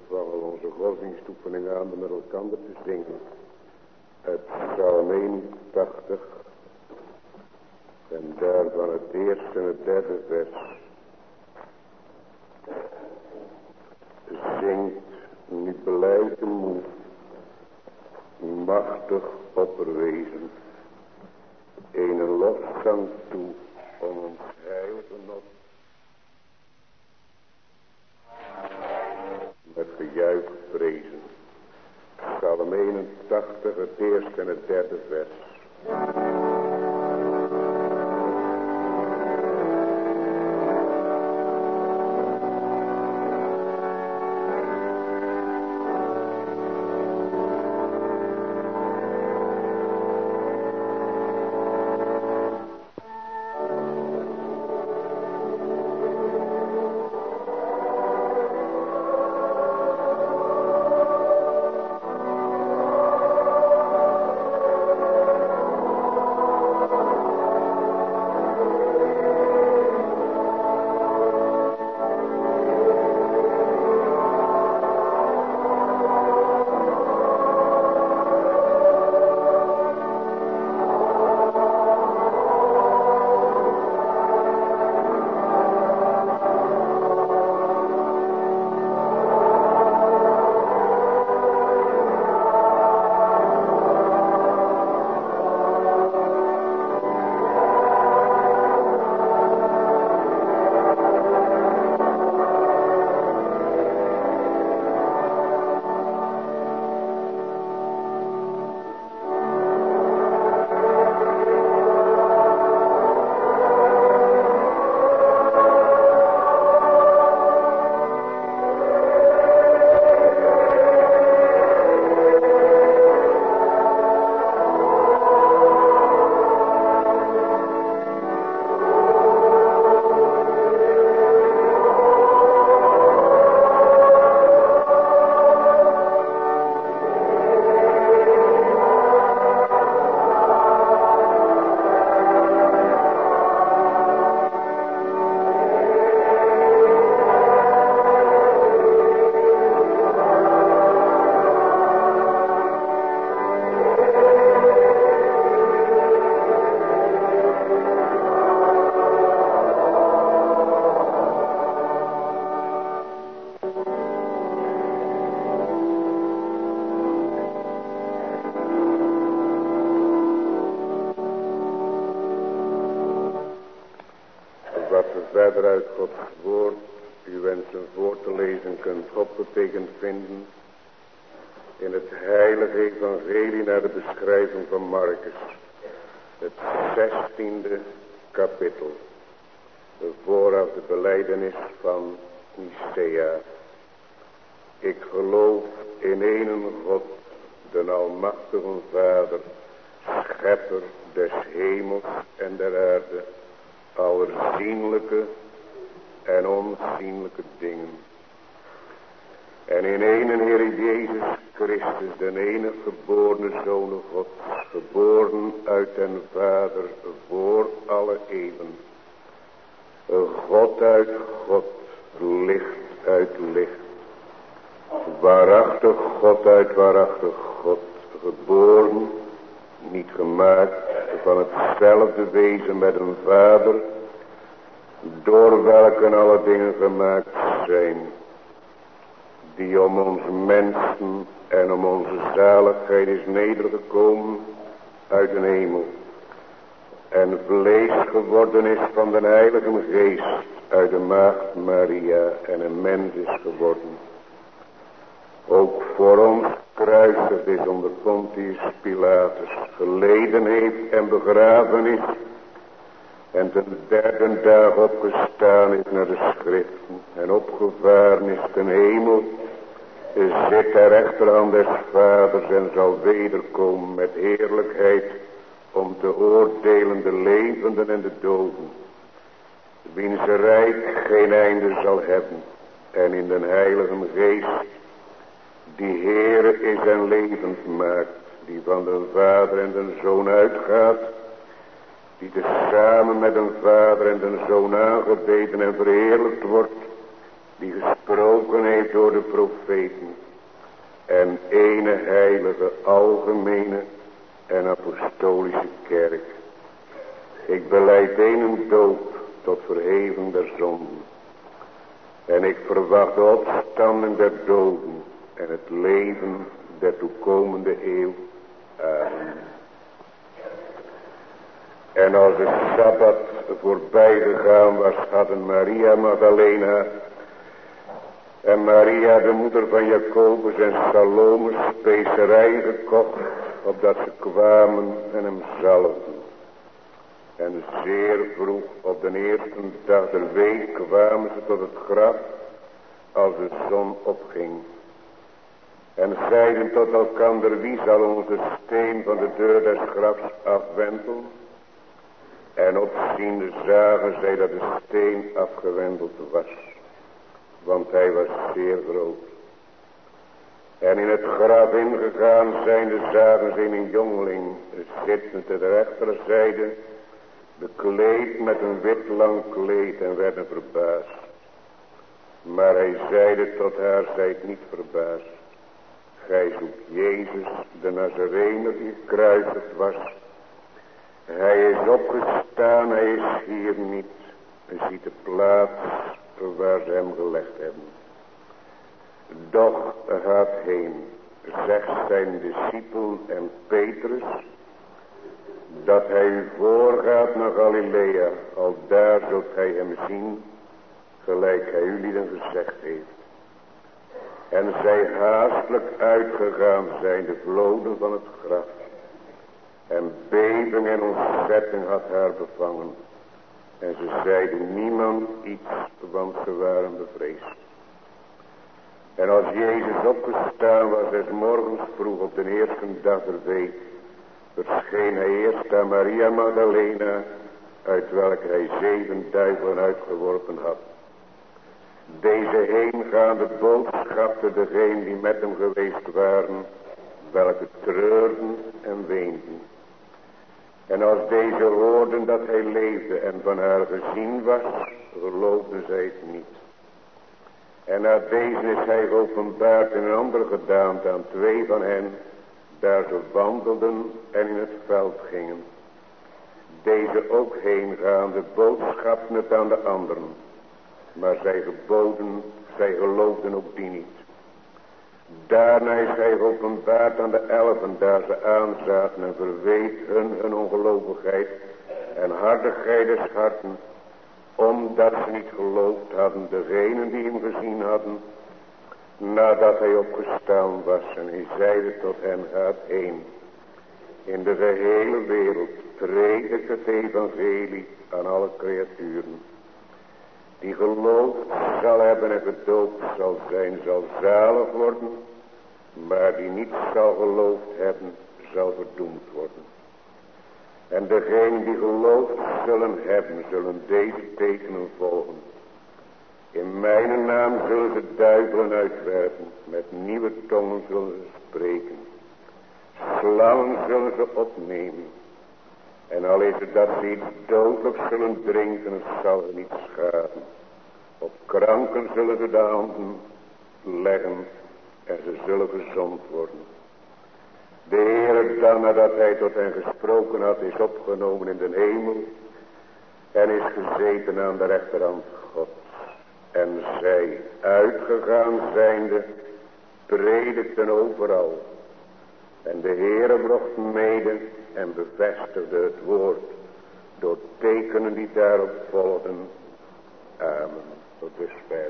vangen onze godsdienstoefening aan met elkaar te zingen. Uit Psalm 81 en daarvan het eerste en het derde vers. Zingt, niet belijden moe, machtig opperwezen, een lofzang toe om ons heil genot. Met gejuich prezen. Psalm 81, het eerste en het derde vers. Verder uit Gods woord, u wensen voor te lezen, kunt opgetekend vinden in het heilige evangelie naar de beschrijving van Marcus, het 16e kapitel, vooraf de belijdenis van Nicea. Ik geloof in één God, de almachtige Vader, schepper des hemels en der aarde, allerzienlijke en onzienlijke dingen. En in één Heer Jezus Christus, de enige geborene Zoon Gods, geboren uit den Vader voor alle eeuwen. God uit God, licht uit licht. Waarachtig God uit waarachtig God, geboren, niet gemaakt, van hetzelfde wezen met een Vader, door welke alle dingen gemaakt zijn, die om ons mensen en om onze zaligheid is nedergekomen uit de hemel, en vlees geworden is van de Heilige Geest uit de Maagd Maria en een mens is geworden. Ook voor ons kruisigd is onder Pontius Pilatus, geleden heeft en begraven is, en ten derde dag opgestaan is naar de schriften, en opgevaren is ten hemel, zit ter rechterhand des Vaders en zal wederkomen met heerlijkheid, om te oordelen de levenden en de doden, wiens rijk geen einde zal hebben, en in den Heilige Geest, die Heere is en levend maakt, die van de Vader en de Zoon uitgaat, die tezamen met de Vader en de Zoon aangebeden en verheerlijkt wordt, die gesproken heeft door de profeten. En ene heilige, algemene en apostolische kerk. Ik belijd een doop tot verheving der zonden. En ik verwacht de opstanding der doden en het leven der toekomende eeuw. Amen. En als de Sabbat voorbij gegaan was, hadden Maria Magdalena en Maria de moeder van Jacobus en Salome specerijen gekocht, opdat ze kwamen en hem zalfden. En zeer vroeg op de eerste dag der week kwamen ze tot het graf als de zon opging. En zeiden tot elkander, wie zal onze steen van de deur des grafs afwentelen? En opziende zagen zij dat de steen afgewenteld was, want hij was zeer groot. En in het graf ingegaan zijnde zagen ze een jongeling zitten te de rechterzijde, bekleed met een wit lang kleed, en werden verbaasd. Maar hij zeide tot haar, zijt niet verbaasd. Gij zoekt Jezus, de Nazarener, die gekruisigd was. Hij is opgestaan, hij is hier niet. En ziet de plaats waar ze hem gelegd hebben. Doch gaat heen, zegt zijn discipel en Petrus, dat hij u voorgaat naar Galilea, al daar zult gij hem zien, gelijk hij u lieden gezegd heeft. En zij haastelijk uitgegaan zijn de vloden van het graf. En beving en ontzetting had haar bevangen. En ze zeiden niemand iets, want ze waren bevreesd. En als Jezus opgestaan was, des morgens vroeg op de eerste dag der week, verscheen hij eerst aan Maria Magdalena, uit welke hij 7 duivelen uitgeworpen had. Deze heengaande boodschapte degenen die met hem geweest waren, welke treurden en weenden. En als deze hoorden dat hij leefde en van haar gezien was, geloofden zij het niet. En na deze is hij geopenbaard in een andere gedaante aan 2 van hen, daar ze wandelden en in het veld gingen. Deze ook heengaande boodschapten het aan de anderen, maar zij geloofden ook die niet. Daarna is hij geopenbaard aan de 11, daar ze aanzaten, en verweet hun ongelovigheid en hardigheid des harten, omdat ze niet geloofd hadden, degenen die hem gezien hadden, nadat hij opgestaan was. En hij zeide tot hen, gaat heen, in de gehele wereld predik het evangelie aan alle creaturen. Die geloofd zal hebben en gedoopt zal zijn, zal zalig worden, maar die niet zal geloofd hebben, zal verdoemd worden. En degenen die geloofd zullen hebben, zullen deze tekenen volgen. In mijn naam zullen ze duivelen uitwerpen, met nieuwe tongen zullen ze spreken. Slangen zullen ze opnemen. En al is het dat ze iets dodelijks zullen drinken, het zal ze niet schaden. Op kranken zullen ze de handen leggen en ze zullen gezond worden. De Heer dan, nadat hij tot hen gesproken had, is opgenomen in de hemel en is gezeten aan de rechterhand Gods. En zij, uitgegaan zijnde, predikten overal. En de Heere bracht mede en bevestigde het woord door tekenen die daarop volgden. Amen. Tot dusver.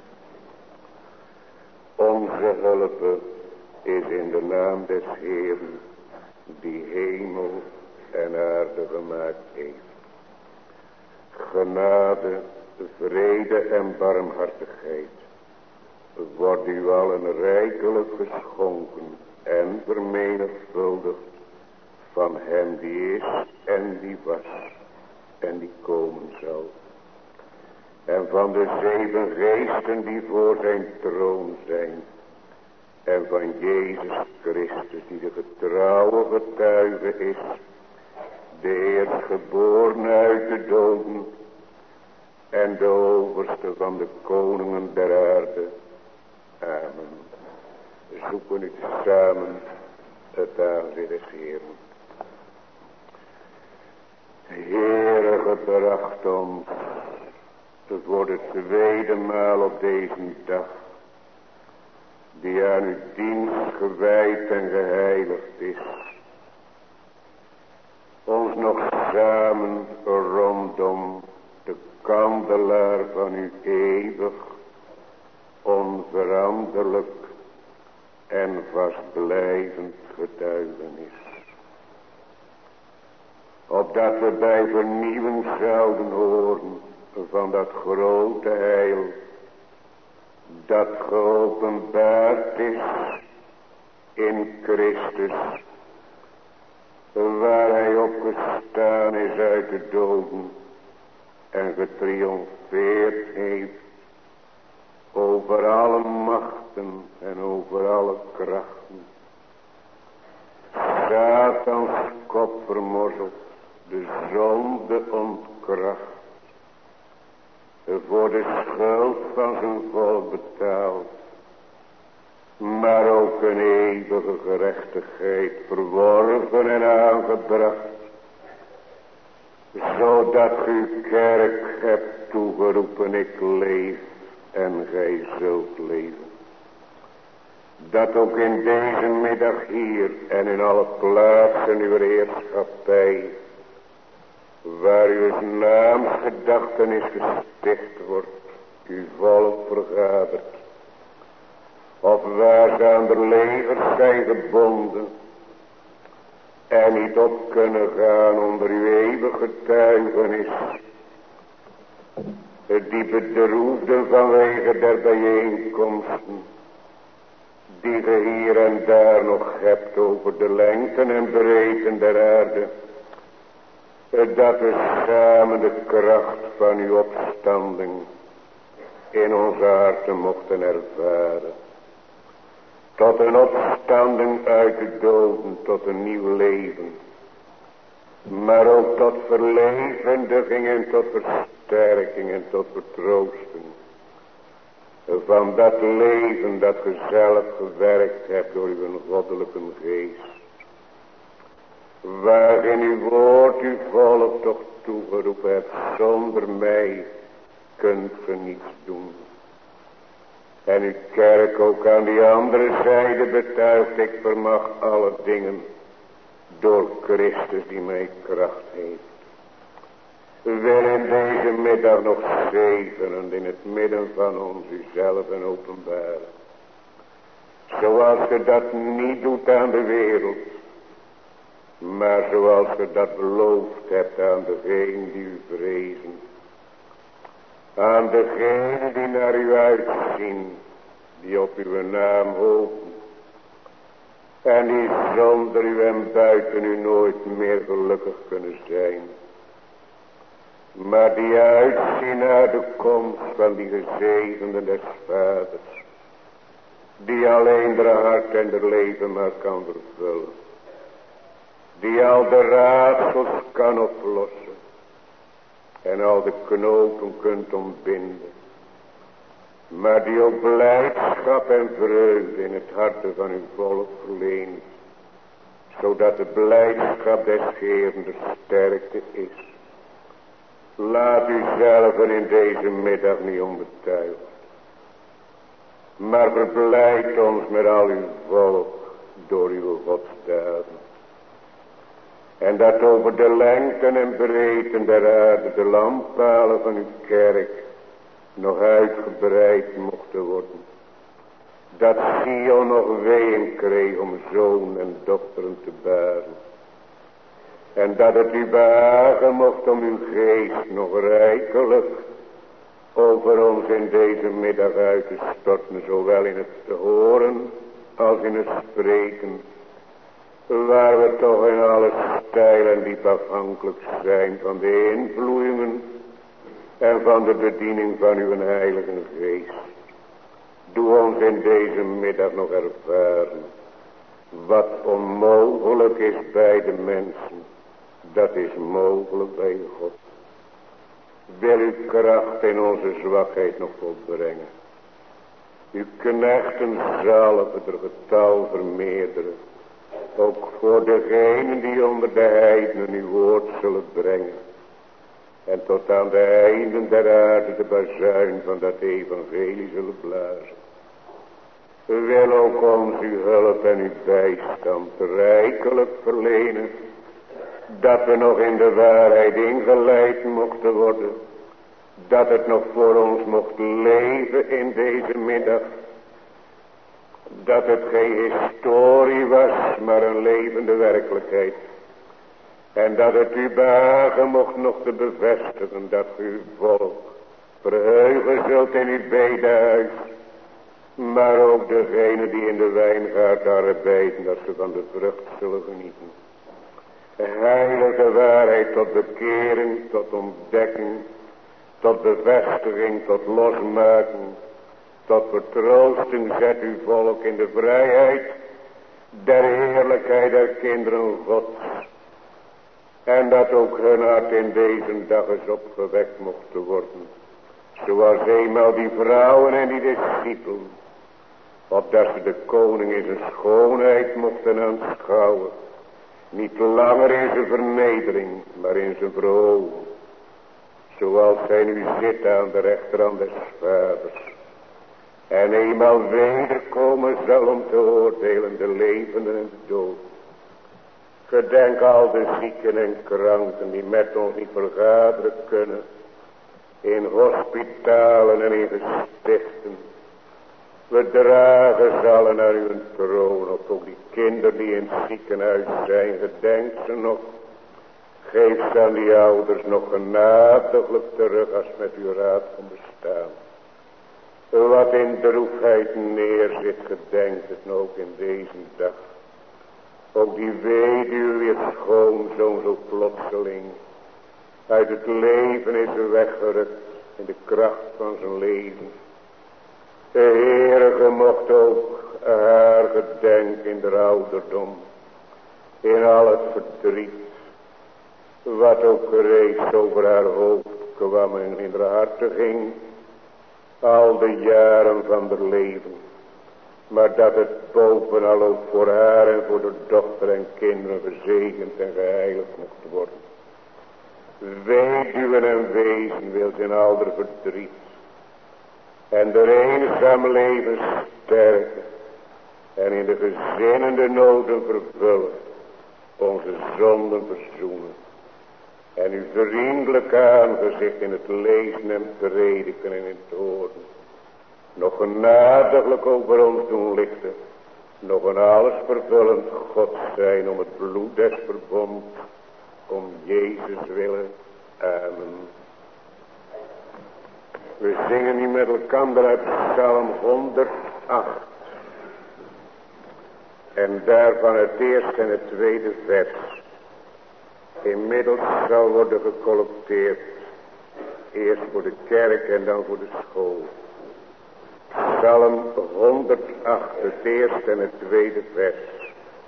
Onze hulp is in de naam des Heeren, die hemel en aarde gemaakt heeft. Genade, vrede en barmhartigheid wordt u allen rijkelijk geschonken en vermenigvuldigd van hem die is en die was en die komen zal. En van de 7 geesten die voor zijn troon zijn. En van Jezus Christus die de getrouwe getuige is. De eerstgeborene uit de doden. en de overste van de koningen der aarde. Amen. Zoeken nu samen het aangezicht des Heeren. Heere, gebracht ons voor de tweede maal op deze dag, die aan uw dienst gewijd en geheiligd is, ons nog samen rondom de kandelaar van uw eeuwig, onveranderlijk en vastblijvend getuigenis. Opdat we bij vernieuwing zouden horen van dat grote heil, dat geopenbaard is in Christus, waar hij opgestaan is uit de doden en getriomfeerd heeft over alle machten en over alle krachten. Satans kop vermorzeld, de zonde ontkracht, voor de schuld van zijn volk betaald, maar ook een eeuwige gerechtigheid verworven en aangebracht, zodat uw kerk hebt toegeroepen, ik leef en gij zult leven. Dat ook in deze middag hier en in alle plaatsen uw heerschappij, waar uw naamsgedachtenis gesticht wordt, uw volk vergadert, of waar ze aan de legers zijn gebonden en niet op kunnen gaan onder uw eeuwige getuigenis, die bedroefden vanwege der bijeenkomsten, die ge hier en daar nog hebt over de lengten en breedten der aarde, dat we samen de kracht van uw opstanding in onze harten mochten ervaren. Tot een opstanding uit de doden, tot een nieuw leven. Maar ook tot verlevendiging en tot versterking en tot vertroosting. Van dat leven dat ge zelf gewerkt hebt door uw goddelijke geest. Waarin uw woord uw volk toch toegeroepen hebt, zonder mij kunt ge niets doen. En uw kerk ook aan die andere zijde betuigt, ik vermag alle dingen door Christus die mij kracht heeft. Wil in deze middag nog zegenen in het midden van ons uzelf en openbaren. Zoals ge dat niet doet aan de wereld, maar zoals ge dat beloofd hebt aan degenen die u vrezen. Aan degenen die naar u uitzien, die op uw naam hopen. En die zonder u en buiten u nooit meer gelukkig kunnen zijn. Maar die uitzien naar de komst van die gezegende des vaders. Die alleen de hart en de leven maar kan vervullen. Die al de raadsels kan oplossen. En al de knopen kunt ontbinden. Maar die ook blijdschap en vreugde in het harte van uw volk verleent. Zodat de blijdschap des Heeren de sterkte is. Laat u zelf in deze middag niet onbetuigd. Maar verblijd ons met al uw volk door uw godsdaden. En dat over de lengten en breedten der aarde de lampalen van uw kerk nog uitgebreid mochten worden. Dat Sion nog ween kreeg om zoon en dochteren te baren. En dat het u behagen mocht om uw geest nog rijkelijk over ons in deze middag uit te storten. Zowel in het horen als in het spreken. Waar we toch in alle stijl en diep afhankelijk zijn van de invloeien en van de bediening van uw heilige geest. Doe ons in deze middag nog ervaren. Wat onmogelijk is bij de mensen, dat is mogelijk bij God. wil uw kracht in onze zwakheid nog volbrengen. Uw knechten zalven er getal vermeerderen. Ook voor degenen die onder de heidenen uw woord zullen brengen. En tot aan de einden der aarde de bazuin van dat evangelie zullen blazen. Wil ook ons uw hulp en uw bijstand rijkelijk verlenen. Dat we nog in de waarheid ingeleid mochten worden. Dat het nog voor ons mocht leven in deze middag. Dat het geen historie was, maar een levende werkelijkheid. En dat het u behagen mocht nog te bevestigen dat u uw volk verheugen zult in uw bedehuis. Maar ook degenen die in de wijngaard arbeiden, dat ze van de vrucht zullen genieten. Heilige waarheid tot bekering, tot ontdekking, tot bevestiging, tot losmaking, tot vertroosting zet uw volk in de vrijheid der heerlijkheid der kinderen Gods. En dat ook hun hart in deze dag eens opgewekt mocht worden. Zoals eenmaal die vrouwen en die discipelen. Opdat ze de koning in zijn schoonheid mochten aanschouwen. Niet langer in zijn vernedering, maar in zijn verhoging. Zoals hij nu zit aan de rechterhand des vaders. En eenmaal wederkomen zal om te oordelen de levenden en de dood. Gedenk al de zieken en kranken die met ons niet vergaderen kunnen. In hospitalen en in gestichten. We dragen ze allen naar uw troon. Of ook die kinderen die in het ziekenhuis zijn. Gedenk ze nog. Geef ze aan die ouders nog genadiglijk terug als met uw raad kon bestaan. Wat in droefheid neerzit, gedenkt het ook in deze dag. Ook die weduwe, weer schoonzoon zo plotseling uit het leven is weggerukt in de kracht van zijn leven. De Heere gemocht ook haar gedenken in de ouderdom, in al het verdriet, wat ook reeds over haar hoofd kwam en in haar harten ging, al de jaren van haar leven. Maar dat het bovenal ook voor haar en voor de dochter en kinderen gezegend en geheiligd mocht worden. Weduwen en wezen wil ze in al haar verdriet. En de eenzaam leven sterken. En in de gezinnende noden vervullen. Onze zonden verzoenen. En uw vriendelijk aangezicht in het lezen en prediken en in het horen. Nog genadiglijk over ons doen lichten. Nog een alles vervullend God zijn om het bloed des verbond. Om Jezus willen. Amen. We zingen nu met elkaar uit Psalm 108. En daarvan het eerste en het tweede vers. Inmiddels zal worden gecollecteerd. Eerst voor de kerk en dan voor de school. Psalm 108, het eerste en het tweede vers.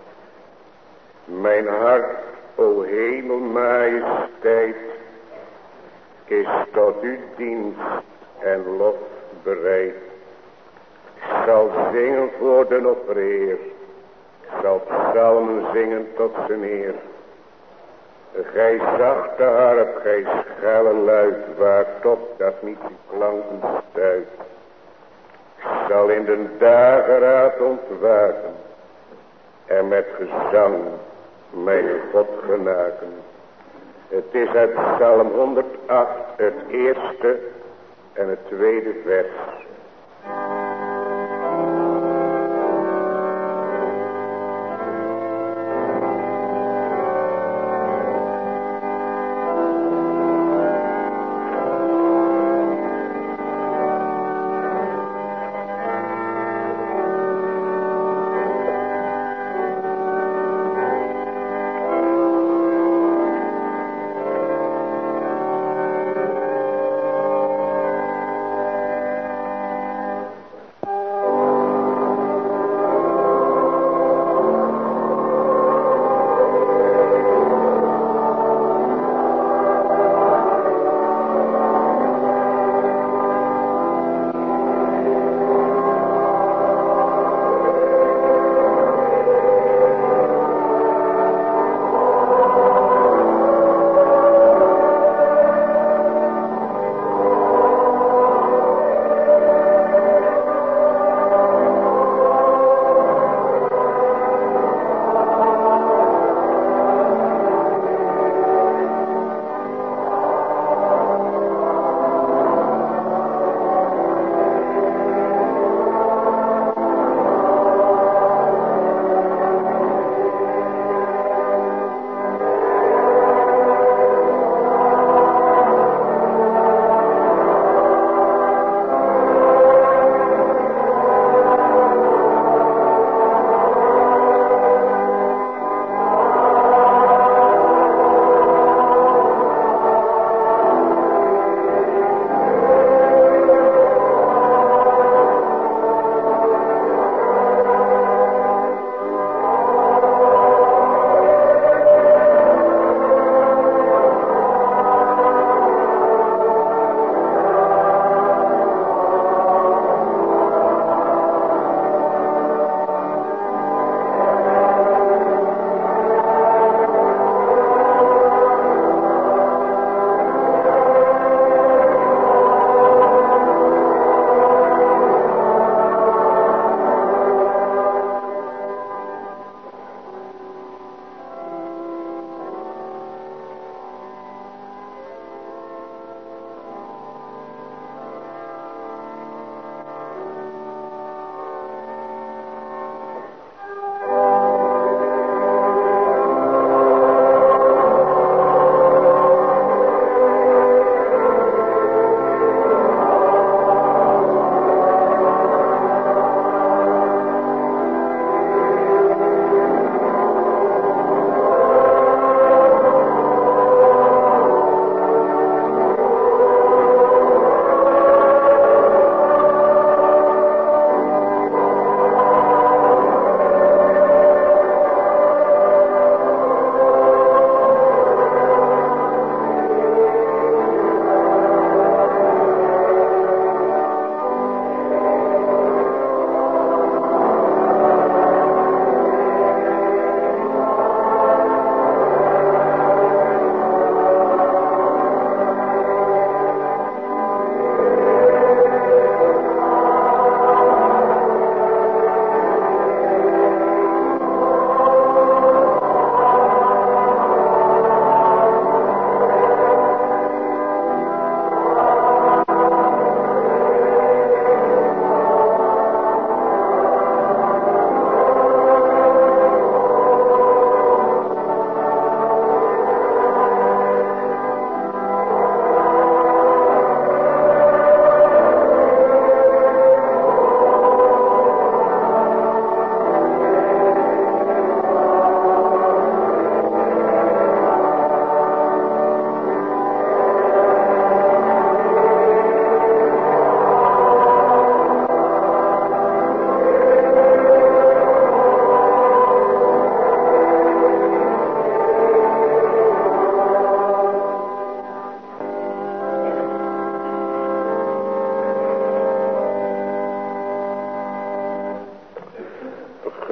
Mijn hart, o hemel, majesteit, is tot uw dienst en lof bereid. Ik zal zingen voor de oppereer. Ik zal psalmen zingen tot zijn eer. Gij zachte harp, gij schelle luid, waakt op dat niet uw klanken stuit. Ik zal in de dageraad ontwaken en met gezang mijn God genaken. Het is uit Psalm 108 het eerste en het tweede vers.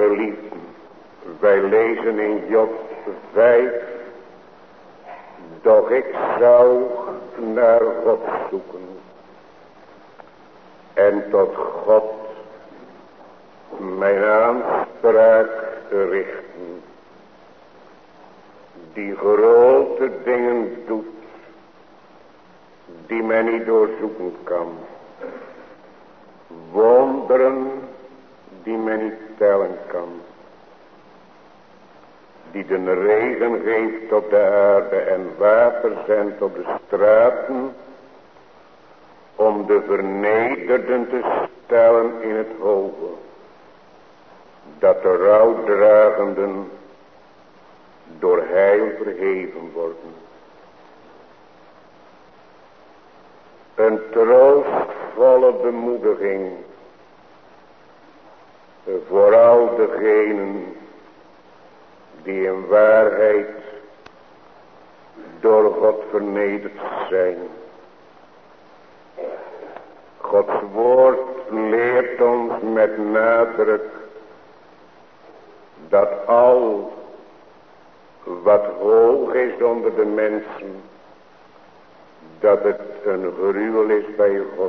Geliefden, wij lezen in Job 5. Doch ik zou naar God zoeken en tot God mijn aanspraak richten, die grote dingen doet, die men niet doorzoeken kan, wonderen die men niet tellen kan, die de regen geeft op de aarde en water zendt op de straten, om de vernederden te stellen in het hoge, dat de rouwdragenden door heil verheven worden. Een troostvolle bemoediging voor al degenen die in waarheid door God vernederd zijn. Gods woord leert ons met nadruk dat al wat hoog is onder de mensen, dat het een gruwel is bij God.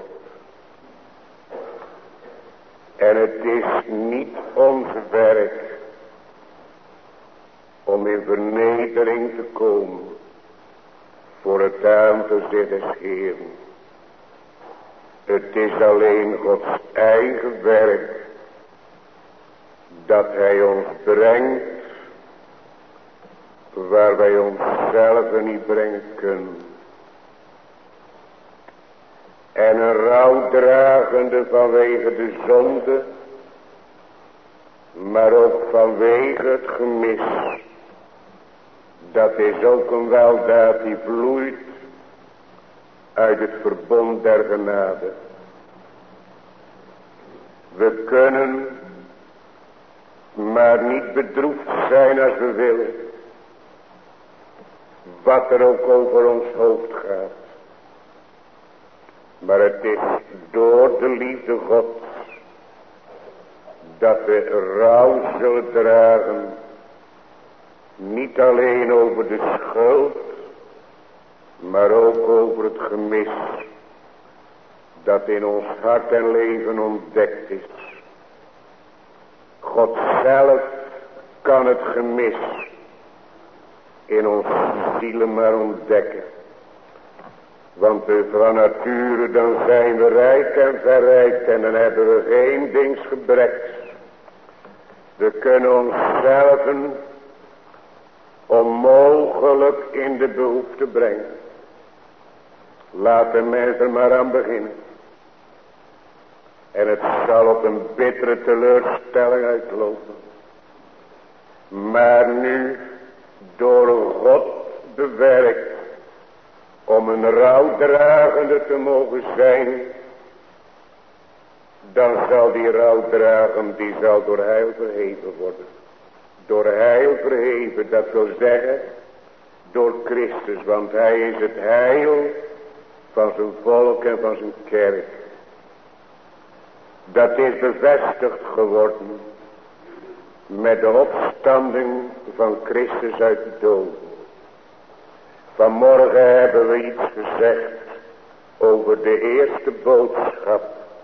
En het is niet ons werk om in vernedering te komen voor het aangezicht des Heeren. Het is alleen Gods eigen werk dat Hij ons brengt waar wij onszelf niet brengen kunnen. En een rouwdragende vanwege de zonde, maar ook vanwege het gemis. Dat is ook een weldaad die vloeit uit het verbond der genade. We kunnen maar niet bedroefd zijn als we willen, wat er ook over ons hoofd gaat. Maar het is door de liefde Gods dat we rouw zullen dragen, niet alleen over de schuld, maar ook over het gemis dat in ons hart en leven ontdekt is. God zelf kan het gemis in onze zielen maar ontdekken. Want van nature dan zijn we rijk en verrijkt en dan hebben we geen dingsgebreks. We kunnen onszelf onmogelijk in de behoefte brengen. Laat de mens er maar aan beginnen. En het zal op een bittere teleurstelling uitlopen. Maar nu door God bewerkt om een rouwdragende te mogen zijn, dan zal die rouwdragende, die zal door heil verheven worden. Door heil verheven, dat wil zeggen door Christus, want Hij is het heil van zijn volk en van zijn kerk. Dat is bevestigd geworden met de opstanding van Christus uit de doden. Vanmorgen hebben we iets gezegd over de eerste boodschap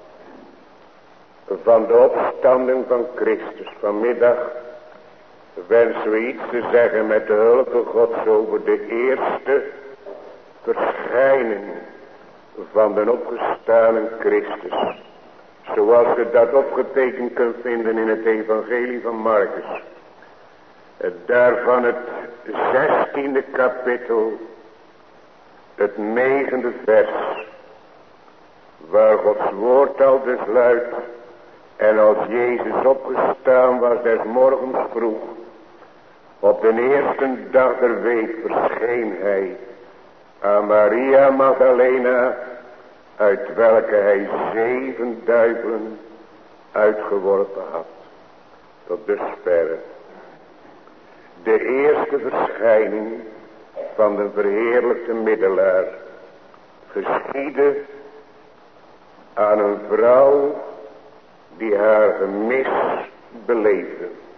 van de opstanding van Christus. Vanmiddag wensen we iets te zeggen met de hulp van Gods over de eerste verschijning van de opgestane Christus. Zoals je dat opgetekend kunt vinden in het evangelie van Marcus. Daarvan het 16e kapitel, het 9e vers. Waar Gods woord al dus luidt. En als Jezus opgestaan was des morgens vroeg, op de eerste dag der week verscheen Hij aan Maria Magdalena, uit welke Hij 7 duivelen uitgeworpen had. Tot dusverre. De eerste verschijning van de verheerlijkte middelaar geschiedde aan een vrouw die haar gemis beleefde.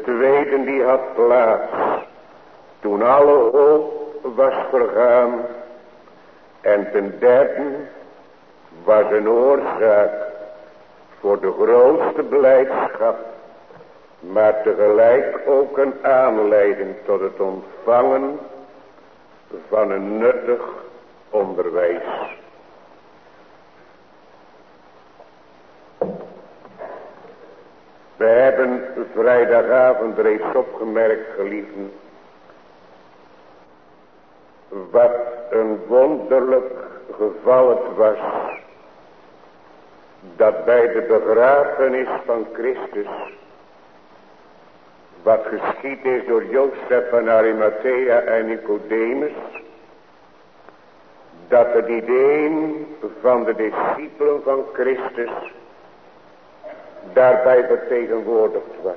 tweede die had plaats toen alle hoop was vergaan. En ten derde was een oorzaak voor de grootste blijdschap, maar tegelijk ook een aanleiding tot het ontvangen van een nuttig onderwijs. We hebben vrijdagavond reeds opgemerkt, geliefden, wat een wonderlijk geval het was, dat bij de begrafenis van Christus, wat geschied is door Jozef van Arimathea en Nicodemus, dat er niet een van de discipelen van Christus daarbij vertegenwoordigd was.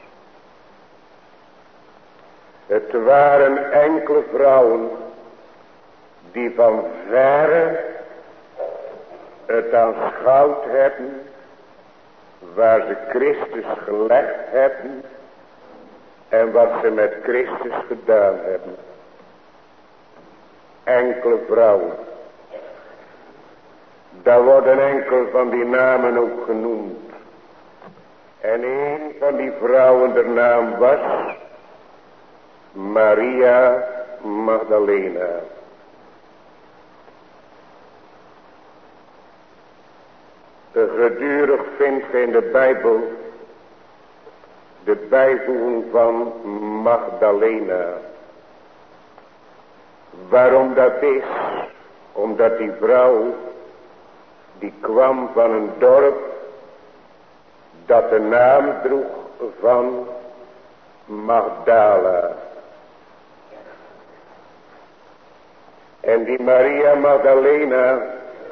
Het waren enkele vrouwen die van verre het aanschouwd hebben waar ze Christus gelegd hebben en wat ze met Christus gedaan hebben. Enkele vrouwen. Daar worden enkele van die namen ook genoemd. En een van die vrouwen, de naam was Maria Magdalena. Gedurig vindt ge in de Bijbel de bijvoeging van Magdalena. Waarom dat is? Omdat die vrouw die kwam van een dorp dat de naam droeg van Magdala. En die Maria Magdalena,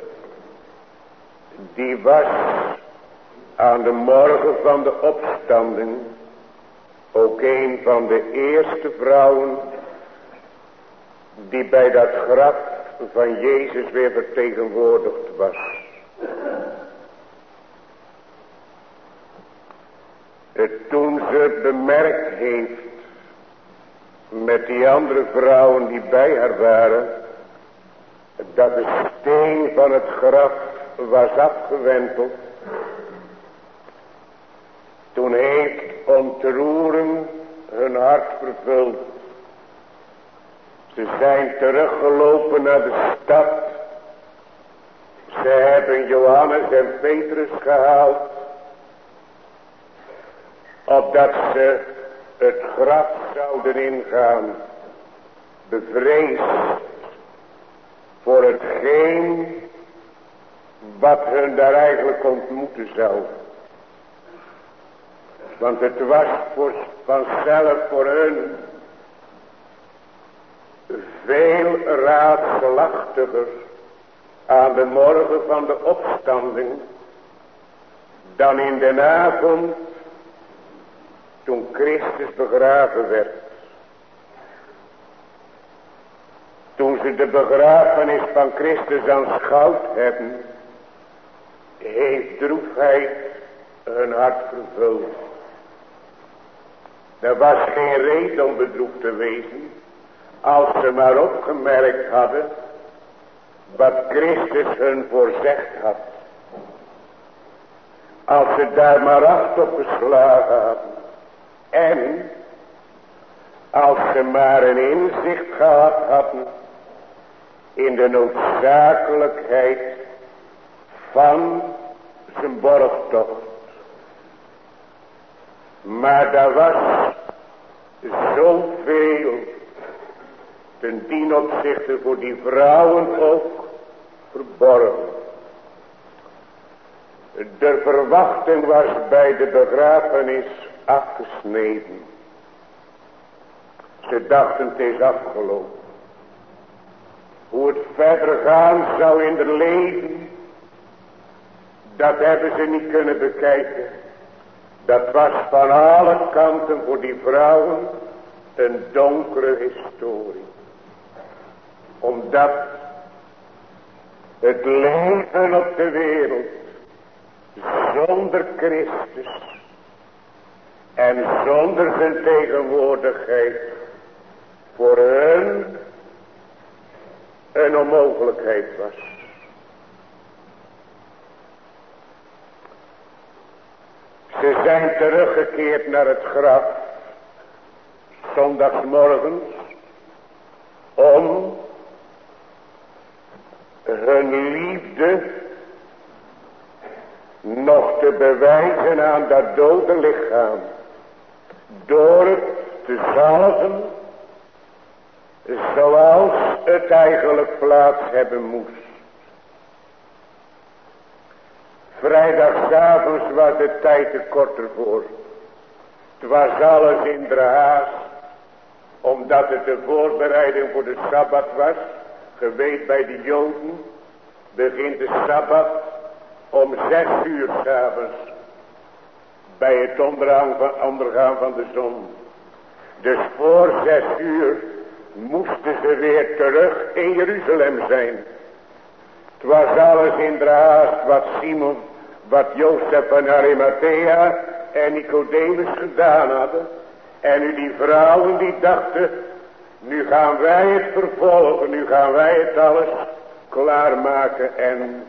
die was aan de morgen van de opstanding ook een van de eerste vrouwen die bij dat graf van Jezus weer vertegenwoordigd was. Toen ze het bemerkt heeft met die andere vrouwen die bij haar waren, dat de steen van het graf was afgewenteld, toen heeft ontroering hun hart vervuld. Ze zijn teruggelopen naar de stad. Ze hebben Johannes en Petrus gehaald, opdat ze het graf zouden ingaan, bevreesd voor hetgeen wat hun daar eigenlijk ontmoeten zou. Want het was vanzelf voor hun veel raadselachtiger aan de morgen van de opstanding dan in de avond toen Christus begraven werd. Toen ze de begrafenis van Christus aanschouwd hebben, heeft droefheid hun hart vervuld. Er was geen reden om bedroefd te wezen, als ze maar opgemerkt hadden wat Christus hun voorzegd had. Als ze daar maar acht op geslagen hadden. En als ze maar een inzicht gehad hadden in de noodzakelijkheid van zijn borgtocht. Maar daar was zoveel ten dien opzichte voor die vrouwen ook verborgen. De verwachting was bij de begrafenis afgesneden. Ze dachten het is afgelopen. Hoe het verder gaan zou in het leven, dat hebben ze niet kunnen bekijken. Dat was van alle kanten voor die vrouwen een donkere historie. Omdat het leven op de wereld zonder Christus en zonder zijn tegenwoordigheid voor hun een onmogelijkheid was. Ze zijn teruggekeerd naar het graf, zondagsmorgens, om hun liefde nog te bewijzen aan dat dode lichaam, door het te zalven zoals het eigenlijk plaats hebben moest. Vrijdagavond was de tijd te kort ervoor. Het was alles in de haast, omdat het de voorbereiding voor de Sabbat was. Ge weet, bij de Joden begint de Sabbat om 6 uur 's avonds, bij het ondergaan van de zon. Dus voor 6 uur moesten ze weer terug in Jeruzalem zijn. Het was alles in de haast wat Simon, wat Jozef van Arimathea en Nicodemus gedaan hadden. En nu die vrouwen die dachten, nu gaan wij het vervolgen, nu gaan wij het alles klaarmaken. En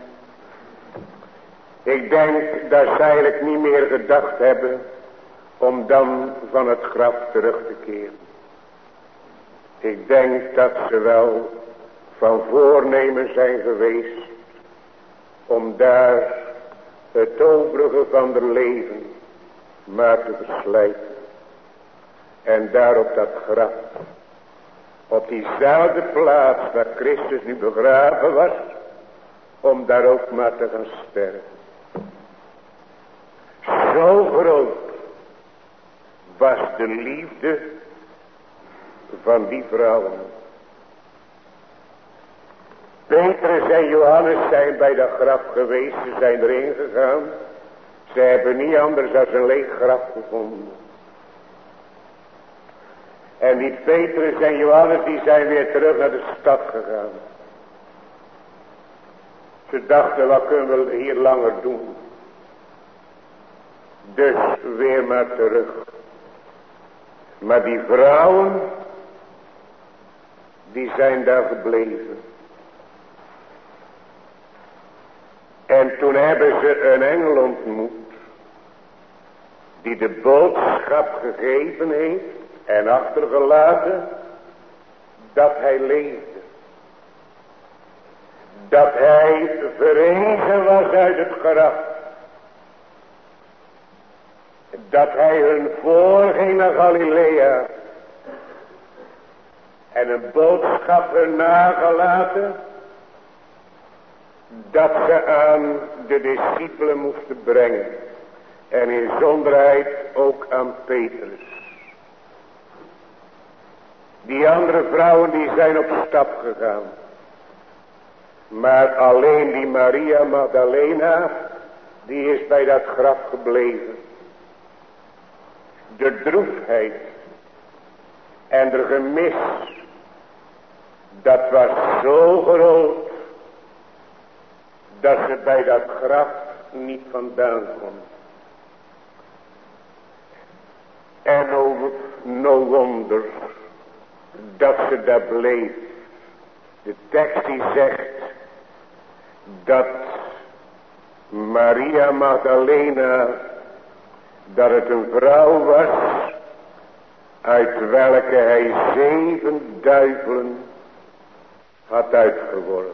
ik denk dat ze eigenlijk niet meer gedacht hebben om dan van het graf terug te keren. Ik denk dat ze wel van voornemen zijn geweest om daar het overige van haar leven maar te verslijten. En daar op dat graf, op diezelfde plaats waar Christus nu begraven was, om daar ook maar te gaan sterven. Zo groot was de liefde van die vrouwen. Petrus en Johannes zijn bij dat graf geweest. Ze zijn erin gegaan. Ze hebben niet anders dan een leeg graf gevonden. En die Petrus en Johannes die zijn weer terug naar de stad gegaan. Ze dachten, wat kunnen we hier langer doen? Dus weer maar terug. Maar die vrouwen, die zijn daar gebleven. En toen hebben ze een engel ontmoet, die de boodschap gegeven heeft en achtergelaten, dat hij leefde. Dat hij verrezen was uit het graf. Dat hij hun voorging naar Galilea. En een boodschap hun nagelaten, dat ze aan de discipelen moesten brengen. En in zonderheid ook aan Petrus. Die andere vrouwen die zijn op stap gegaan. Maar alleen die Maria Magdalena, die is bij dat graf gebleven. De droefheid en de gemis, dat was zo groot, dat ze bij dat graf niet vandaan kon. En no wonder dat ze daar bleef. De tekst die zegt dat Maria Magdalena, dat het een vrouw was uit welke hij 7 duivelen had uitgeworpen.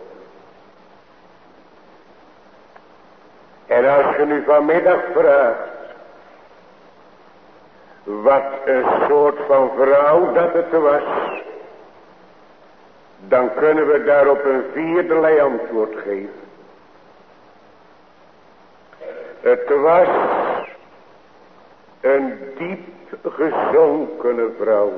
En als je nu vanmiddag vraagt wat een soort van vrouw dat het was, dan kunnen we daarop een 4e antwoord geven. Het was een diep gezonkene vrouw.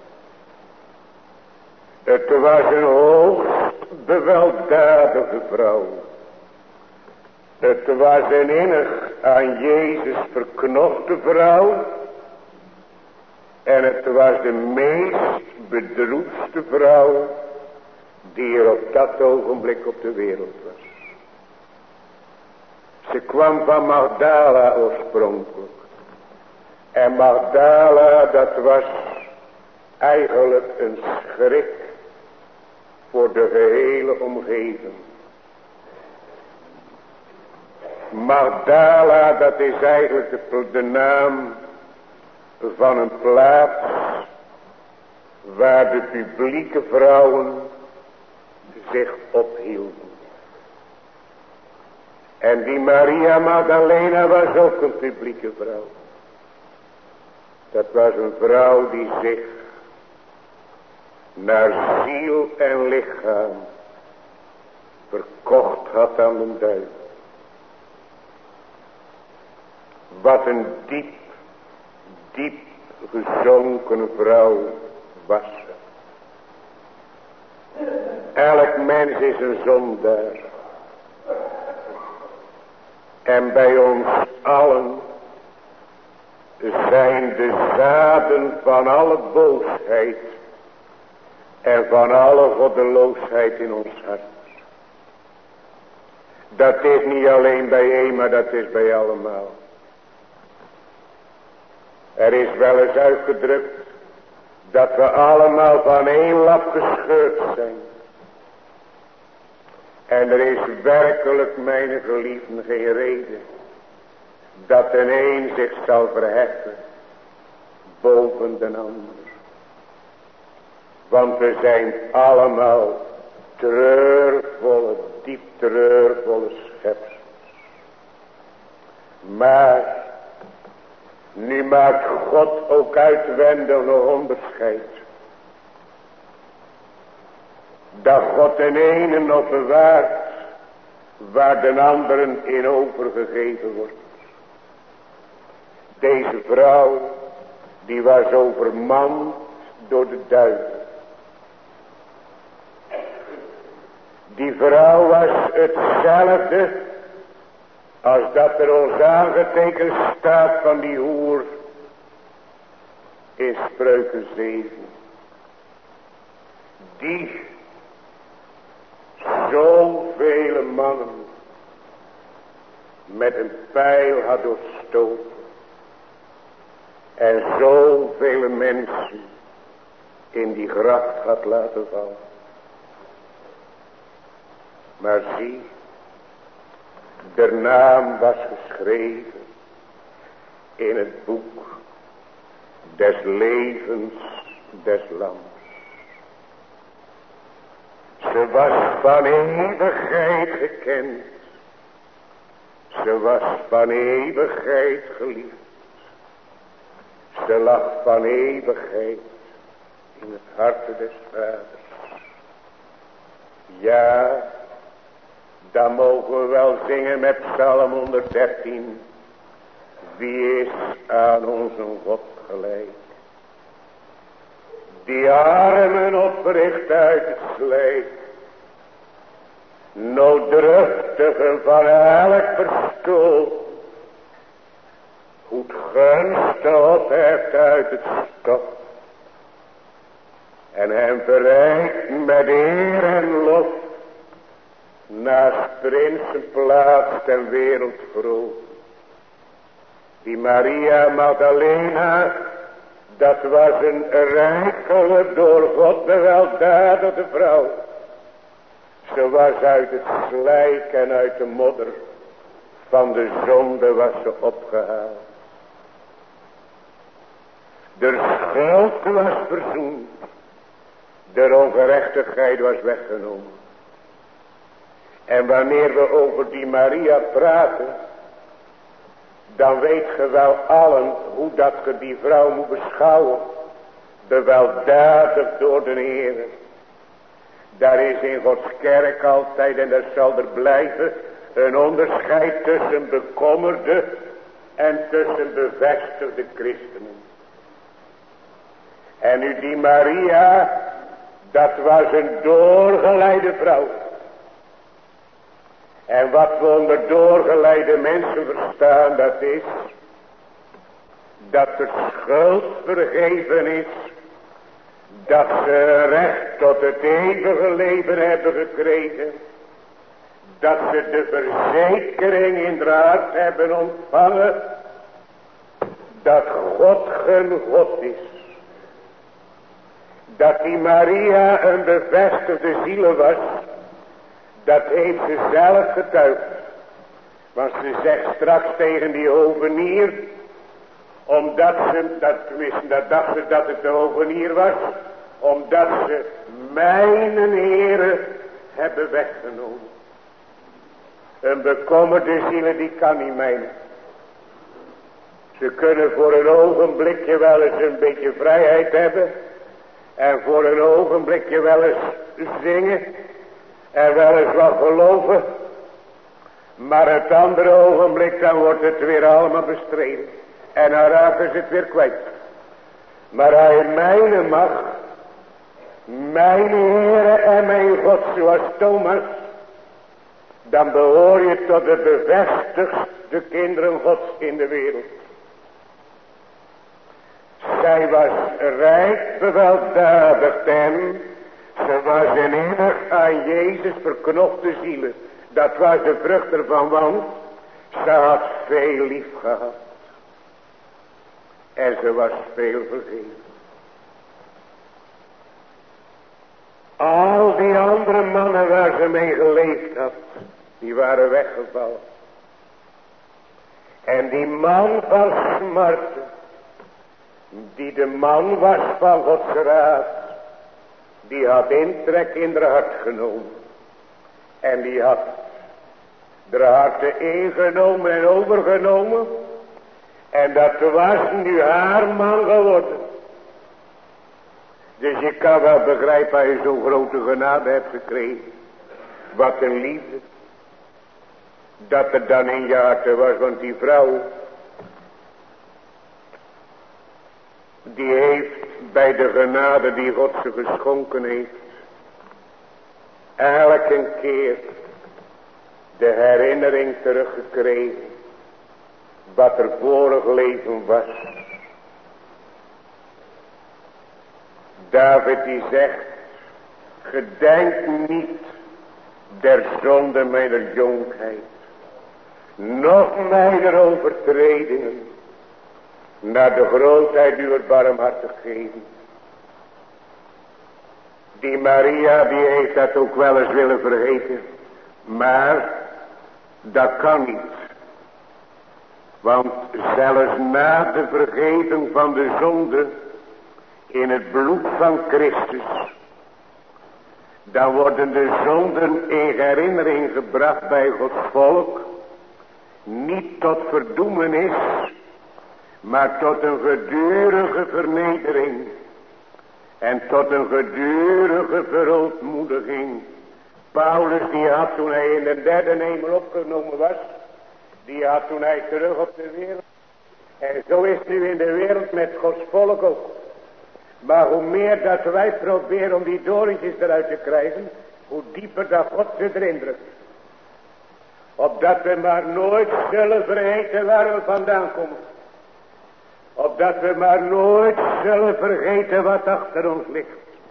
Het was een hoogst beweldadige vrouw. Het was een innig aan Jezus verknochte vrouw. En het was de meest bedroefste vrouw die er op dat ogenblik op de wereld was. Ze kwam van Magdala oorspronkelijk. En Magdala, dat was eigenlijk een schrik voor de gehele omgeving. Magdala, dat is eigenlijk de naam van een plaats waar de publieke vrouwen zich ophielden. En die Maria Magdalena was ook een publieke vrouw. Dat was een vrouw die zich naar ziel en lichaam verkocht had aan de duivel. Wat een diep gezonken vrouw was ze. Elk mens is een zondaar. En bij ons allen zijn de zaden van alle boosheid en van alle goddeloosheid in ons hart. Dat is niet alleen bij een, maar dat is bij allemaal. Er is wel eens uitgedrukt dat we allemaal van één lap gescheurd zijn. En er is werkelijk, mijn geliefden, geen reden dat de een zich zal verheffen boven de ander. Want we zijn allemaal treurvolle, diep treurvolle schepsels. Maar nu maakt God ook uitwendig een onderscheid. Dat God de ene nog bewaart waar de anderen in overgegeven wordt. Deze vrouw die was overmand door de duivel. Die vrouw was hetzelfde als dat er ons aangetekend staat van die hoer in Spreuken 7. Die zoveel mannen met een pijl had doorstoken. En zoveel mensen in die gracht had laten vallen. Maar zie, de naam was geschreven in het boek des levens des lams. Ze was van eeuwigheid gekend. Ze was van eeuwigheid geliefd. Ze lag van eeuwigheid in het harte des Vaders. Ja, dan mogen we wel zingen met Psalm 113. Wie is aan onze God gelijk? Die armen opricht uit het slijk. Nooddruftige van elk verstoot. Goed gunst opheft uit het stof. En hem verrijkt met eer en lof. Naast prinsen plaats ten wereld groot. Die Maria Magdalena, dat was een rijkelijk door God beweldadigde vrouw. Ze was uit het slijk en uit de modder van de zonde was ze opgehaald. De schuld was verzoend. De ongerechtigheid was weggenomen. En wanneer we over die Maria praten, dan weet ge wel allen hoe dat ge die vrouw moet beschouwen. Beweldadig door de Heer. Daar is in Gods kerk altijd, en dat zal er blijven, een onderscheid tussen bekommerde en tussen bevestigde christenen. En nu die Maria, dat was een doorgeleide vrouw. En wat we onder doorgeleide mensen verstaan, dat is dat er schuld vergeven is, dat ze recht tot het eeuwige leven hebben gekregen, dat ze de verzekering in de hart hebben ontvangen, dat God geen God is. Dat die Maria een bevestigde ziel was, dat heeft ze zelf getuigd. Want ze zegt straks tegen die hovenier, omdat ze, dat dacht ze dat het de hovenier was, omdat ze mijn Heere hebben weggenomen. Een bekommerde ziel die kan niet mijnen. Ze kunnen voor een ogenblikje wel eens een beetje vrijheid hebben. En voor een ogenblikje wel eens zingen. En wel eens wat geloven. Maar het andere ogenblik dan wordt het weer allemaal bestreden. En dan raken ze het weer kwijt. Maar hij mijne mag. Mijn Heere en mijn God zoals Thomas. Dan behoor je tot de bevestigste kinderen Gods in de wereld. Zij was rijk beweldadigd en ze was een innig aan Jezus verknopte zielen. Dat was de vrucht ervan, want ze had veel lief gehad. En ze was veel vergeven. Al die andere mannen waar ze mee geleefd had, die waren weggevallen. En die man van smarten, die de man was van Gods raad, die had intrek in haar hart genomen. En die had haar hart ingenomen en overgenomen. En dat was nu haar man geworden. Dus je kan wel begrijpen als je zo'n grote genade hebt gekregen. Wat een liefde. Dat er dan in je hart was, want die vrouw, die heeft bij de genade die God ze geschonken heeft, elke keer de herinnering teruggekregen. Wat er vorig leven was. David die zegt, gedenk niet der zonde mijner jonkheid, noch mijner overtredingen, naar de grootheid uw barmhartigheden. Die Maria die heeft dat ook wel eens willen vergeten, maar dat kan niet. Want zelfs na de vergeving van de zonde in het bloed van Christus, dan worden de zonden in herinnering gebracht bij Gods volk, niet tot verdoemenis, maar tot een gedurige vernedering en tot een gedurige verootmoediging. Paulus die had toen hij in de derde hemel opgenomen was, die had toen hij terug op de wereld. En zo is het nu in de wereld met Gods volk ook. Maar hoe meer dat wij proberen om die dorentjes eruit te krijgen, hoe dieper dat God ze erin drukt. Opdat we maar nooit zullen vergeten waar we vandaan komen. Opdat we maar nooit zullen vergeten wat achter ons ligt.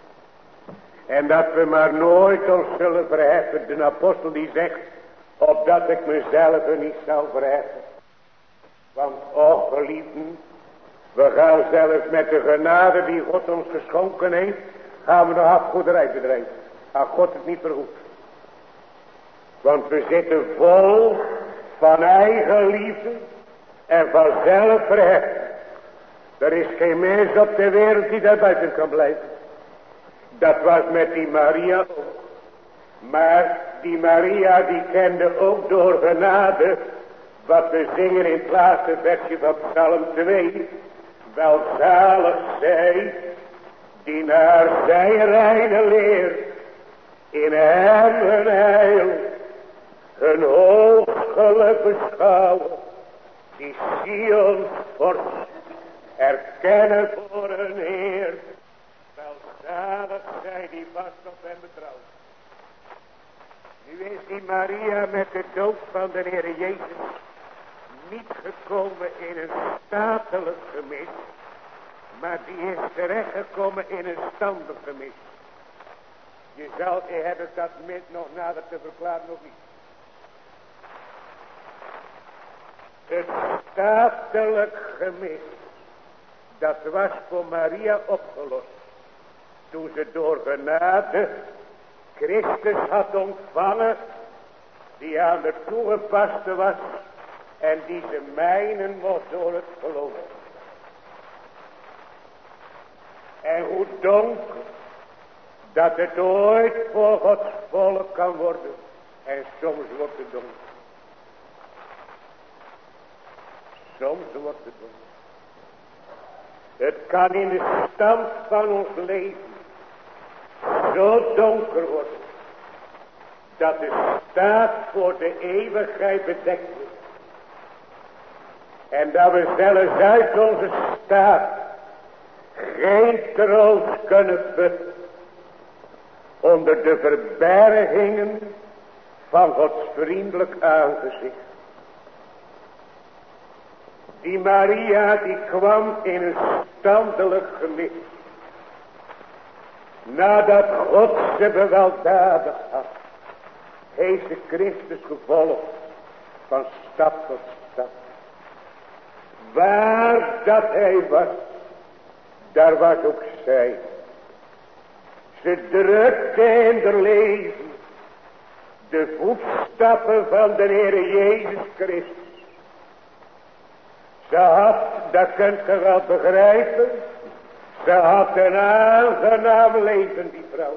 En dat we maar nooit ons zullen verheffen. De apostel die zegt, opdat ik mezelf niet zou verheffen. Want, och geliefden, we gaan zelfs met de genade die God ons geschonken heeft, gaan we nog afgoederij bedrijven. Als God het niet vergoedt. Want we zitten vol van eigen liefde en van zelfverheffing. Er is geen mens op de wereld die daar buiten kan blijven. Dat was met die Maria ook. Maar die Maria die kende ook door genade, wat we zingen in het laatste versje van Psalm 2. Welzalig zij, die naar zijn reine leer, in hem hun heil, hun hoog geluk beschouwen, die Sions vorst erkennen voor hun Heer. Welzalig zij die vast op hem betrouwen. Nu is die Maria met de dood van de Heer Jezus niet gekomen in een statelijk gemis, maar die is terechtgekomen in een standig gemis. Je hebt dat met nog nader te verklaren nog niet. Het statelijk gemis dat was voor Maria opgelost. Toen ze door genade Christus had ontvangen, die aan de toegepaste was en die ze mijnen mocht door het geloof. En hoe donker dat het ooit voor Gods volk kan worden. En soms wordt het donker. Soms wordt het donker. Het kan in de stand van ons leven zo donker worden, dat de staat voor de eeuwigheid bedekt wordt. En dat we zelfs uit onze staat geen troost kunnen putten onder de verbergingen van Gods vriendelijk aangezicht. Die Maria die kwam in een standelijk gemis. Nadat God ze bewelddadigd had, heeft ze Christus gevolgd van stap tot stap. Waar dat hij was, daar was ook zij. Ze drukte in haar leven de voetstappen van de Heer Jezus Christus. Ze had, dat kunt je wel begrijpen, ze had een aangenaam leven, die vrouw.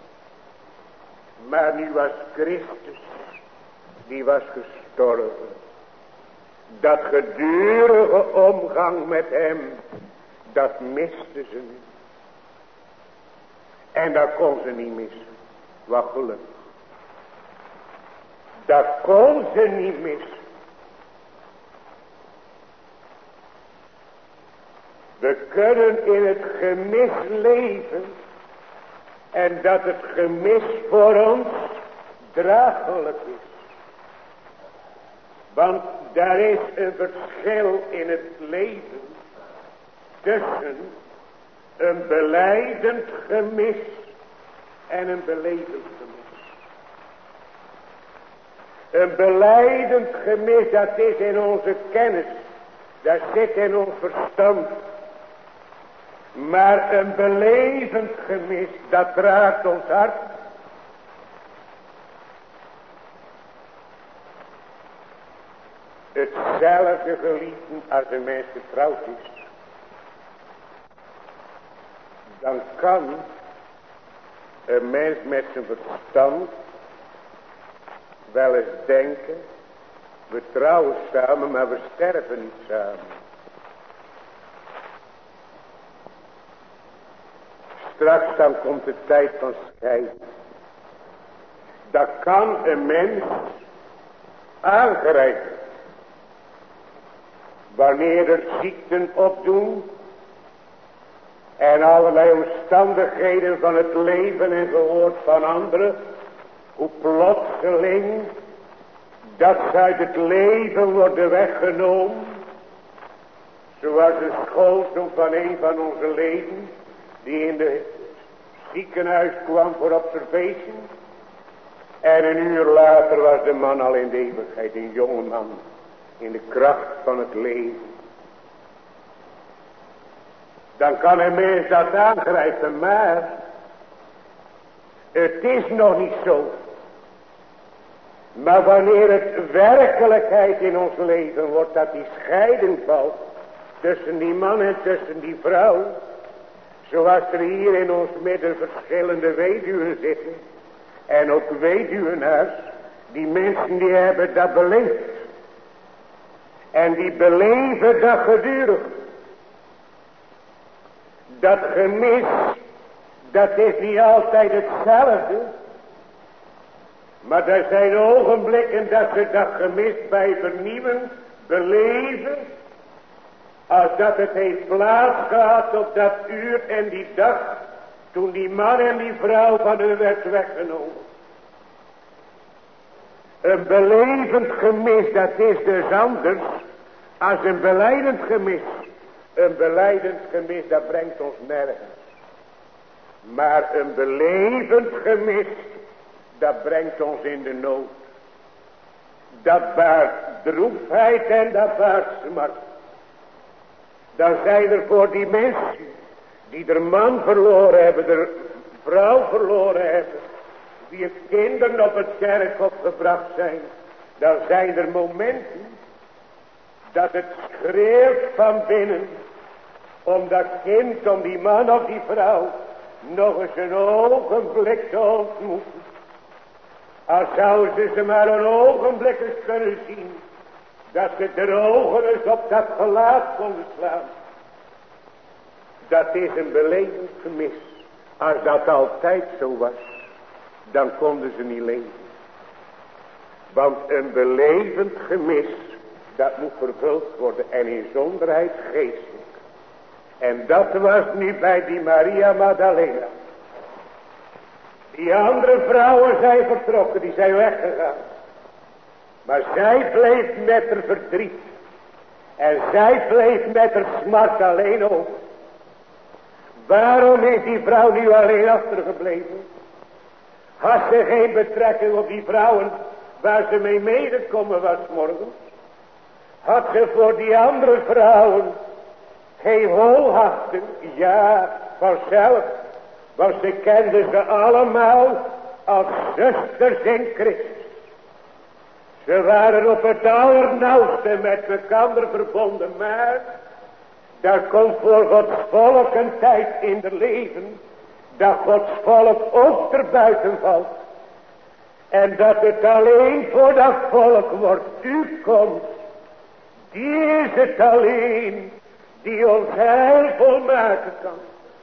Maar nu was Christus, die was gestorven. Dat gedurige omgang met hem, dat miste ze niet. En dat kon ze niet missen. Wat gelukkig. Dat kon ze niet missen. We kunnen in het gemis leven. En dat het gemis voor ons draaglijk is. Want daar is een verschil in het leven tussen een belijdend gemis en een belevend gemis. Een belijdend gemis, dat is in onze kennis, dat zit in ons verstand. Maar een belevend gemis, dat raakt ons hart. Hetzelfde geliefden als een mens getrouwd is. Dan kan een mens met zijn verstand wel eens denken, we trouwen samen, maar we sterven niet samen. Straks dan komt de tijd van scheiden. Dat kan een mens aangrijpen. Wanneer er ziekten opdoen en allerlei omstandigheden van het leven en gehoord van anderen, hoe plotseling dat ze uit het leven worden weggenomen, zoals een schoolzoon van een van onze leden, die in het ziekenhuis kwam voor observation, en een uur later was de man al in de eeuwigheid, een jonge man, in de kracht van het leven. Dan kan een mens dat aangrijpen, maar het is nog niet zo. Maar wanneer het werkelijkheid in ons leven wordt, dat die scheiding valt tussen die man en tussen die vrouw, zoals er hier in ons midden verschillende weduwen zitten, en ook weduwenaars, die mensen die hebben dat beleefd. En die beleven dat gedurig. Dat gemis, dat is niet altijd hetzelfde. Maar er zijn ogenblikken dat ze dat gemis bij vernieuwen beleven. Als dat het heeft plaatsgehad op dat uur en die dag, toen die man en die vrouw van hen werd weggenomen. Een belevend gemis, dat is dus anders als een belijdend gemis. Een belijdend gemis, dat brengt ons nergens. Maar een belevend gemis, dat brengt ons in de nood. Dat baart droefheid en dat baart smart. Dan zijn er voor die mensen die de man verloren hebben, de vrouw verloren hebben, die het kinderen op het kerkhof gebracht zijn. Dan zijn er momenten dat het schreeuwt van binnen om dat kind, om die man of die vrouw nog eens een ogenblik te ontmoeten. Als zouden ze maar een ogenblik eens kunnen zien, dat ze de ogen eens op dat gelaat konden slaan. Dat is een belevend gemis. Als dat altijd zo was, dan konden ze niet leven. Want een belevend gemis, dat moet vervuld worden en in zonderheid geestelijk. En dat was nu bij die Maria Magdalena. Die andere vrouwen zijn vertrokken, die zijn weggegaan. Maar zij bleef met haar verdriet. En zij bleef met haar smart alleen over. Waarom is die vrouw nu alleen achtergebleven? Had ze geen betrekking op die vrouwen waar ze mee medekomen was morgens? Had ze voor die andere vrouwen geen hoogachting? Ja, vanzelf. Want ze kenden ze allemaal als zusters in Christus. Ze waren op het allernauwste met elkaar verbonden. Maar daar komt voor Gods volk een tijd in het leven dat Gods volk ook erbuiten valt. En dat het alleen voor dat volk wordt. U komt. Die is het alleen die ons heil volmaken kan.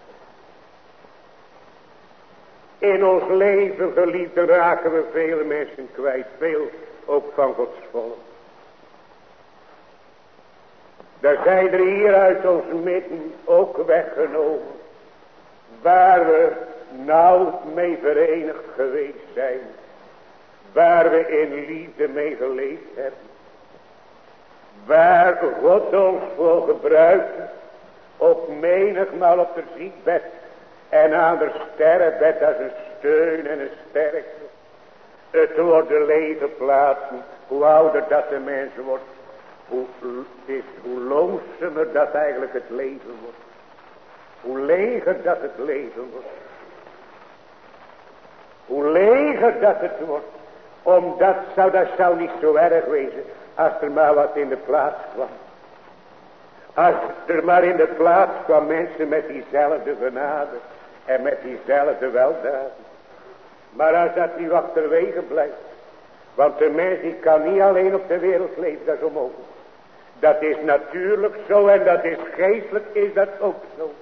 In ons leven, geliefden, raken we vele mensen kwijt. Veel ook van Gods volk. Daar zijn er hier uit ons midden ook weggenomen. Waar we nauw mee verenigd geweest zijn. Waar we in liefde mee geleefd hebben. Waar God ons voor gebruikt. Ook menigmaal op de ziekbed. En aan de sterrenbed als een steun en een sterkte. Het worden lege plaatsen. Hoe ouder dat de mens wordt. Hoe loonzamer dat eigenlijk het leven wordt. Hoe leger dat het leven wordt. Hoe leger dat het wordt. Omdat dat zou niet zo erg wezen. Als er maar wat in de plaats kwam. Als er maar in de plaats kwam mensen met diezelfde genade. En met diezelfde weldaden. Maar als dat nu achterwege blijft. Want de mens die kan niet alleen op de wereld leven. Dat is onmogelijk. Dat is natuurlijk zo en dat is geestelijk is dat ook zo.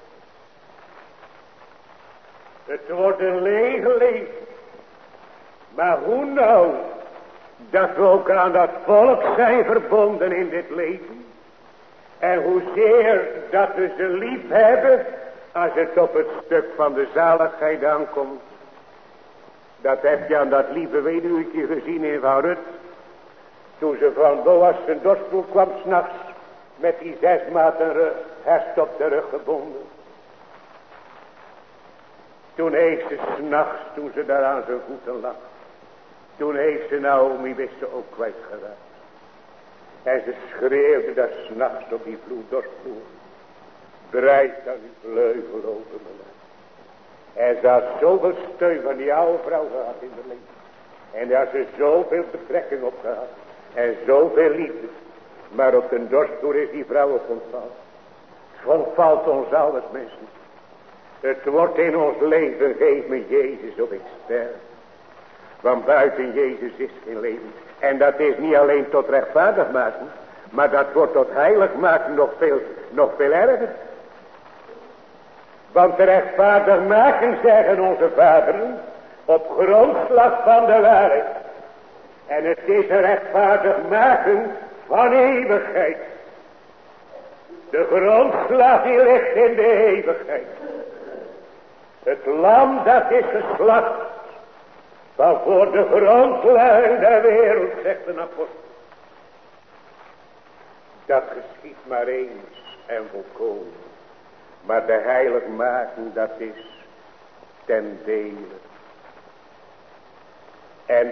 Het wordt een lege leven. Maar hoe nou dat we ook aan dat volk zijn verbonden in dit leven. En hoezeer dat we ze lief hebben als het op het stuk van de zaligheid aankomt. Dat heb je aan dat lieve weduwtje gezien in Van Rut. Toen ze van Boas zijn dorststoel kwam 's nachts met die 6 maten hest op de rug gebonden. Toen heeft ze 's nachts, toen ze daar aan zijn voeten lag. Toen heeft ze Naomi wist ze ook kwijtgeraakt. En ze schreeuwde daar 's nachts op die dorststoel. Breid dan die vleugel over me. En ze had zoveel steun van die oude vrouw gehad in de leven. En daar had ze zoveel betrekking op gehad. En zoveel liefde. Maar op de dorststoel is die vrouw ook ontvallen. Het ontvalt ons alles, mensen. Het wordt in ons leven, geef me Jezus of ik sterf. Want buiten Jezus is geen leven. En dat is niet alleen tot rechtvaardig maken. Maar dat wordt tot heilig maken nog veel erger. Want de rechtvaardig maken, zeggen onze vaderen, op grondslag van de waarheid. En het is een rechtvaardig maken van eeuwigheid. De grondslag die ligt in de eeuwigheid. Het lam dat is geslacht van voor de grondlegging der wereld, zegt de apostel. Dat geschiet maar eens en volkomen. Maar de heilig maken, dat is ten dele. En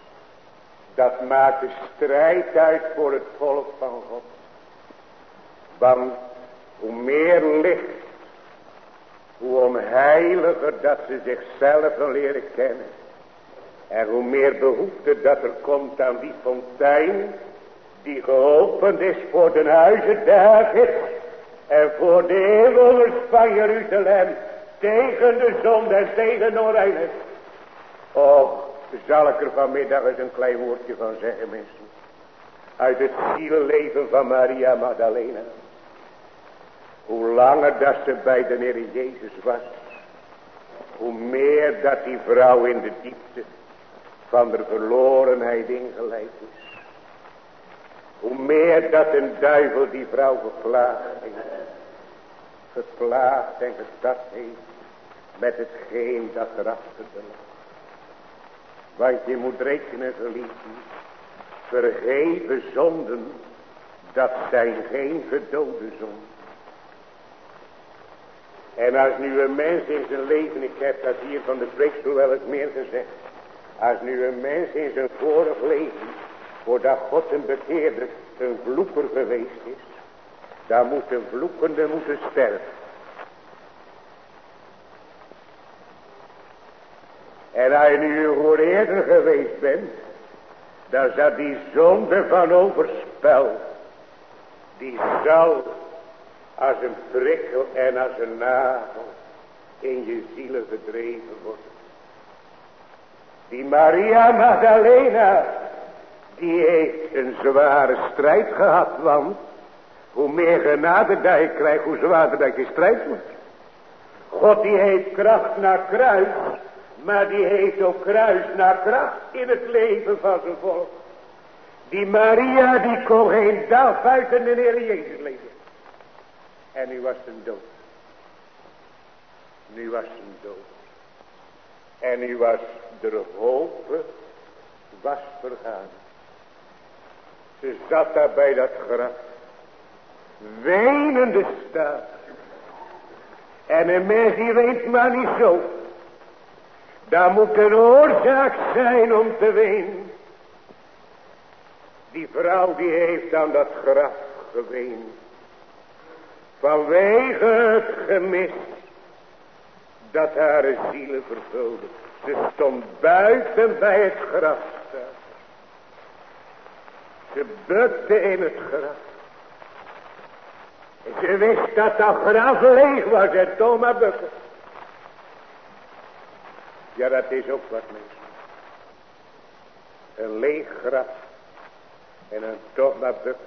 dat maakt de strijd uit voor het volk van God. Want hoe meer licht, hoe onheiliger dat ze zichzelf leren kennen. En hoe meer behoefte dat er komt aan die fontein, die geopend is voor de huizen David en voor de inwoners van Jeruzalem, tegen de zonde en tegen de onreinheid. Och, zal ik er vanmiddag eens een klein woordje van zeggen, mensen. Uit het zielenleven van Maria Magdalena. Hoe langer dat ze bij de Heer Jezus was, hoe meer dat die vrouw in de diepte van de verlorenheid ingeleid is. Hoe meer dat een duivel die vrouw geplaagd en gestart heeft met hetgeen dat erachter ligt. Want je moet rekenen, geliefden, vergeven zonden, dat zijn geen gedode zonden. En als nu een mens in zijn leven, ik heb dat hier van de preekstoel wel eens meer gezegd. Als nu een mens in zijn vorig leven, voordat God een bekeerder, een vloeker geweest is, dan moet een vloekende moeten sterven. En als je nu een hooreerder geweest bent, dan zal die zonde van overspel, die zal als een prikkel en als een nagel in je zielen gedreven worden. Die Maria Magdalena, die heeft een zware strijd gehad, want hoe meer genade dat je krijgt, hoe zwaarder dat je strijd wordt. God die heeft kracht naar kruis, maar die heeft ook kruis naar kracht in het leven van zijn volk. Die Maria die kon geen dag buiten de Heer Jezus leven. En nu was ze dood. Nu was ze dood. En nu was de hoop was vergaan. Ze zat daar bij dat graf. Wenende staat. En een mens die weent maar niet zo. Daar moet een oorzaak zijn om te wenen. Die vrouw die heeft aan dat graf geweend. Vanwege het gemis dat haar zielen vervulde. Ze stond buiten bij het graf. Ze bukte in het graf. En ze wist dat dat graf leeg was en toch maar bukken. Ja, dat is ook wat, mensen. Een leeg graf. En dan toch maar bukken.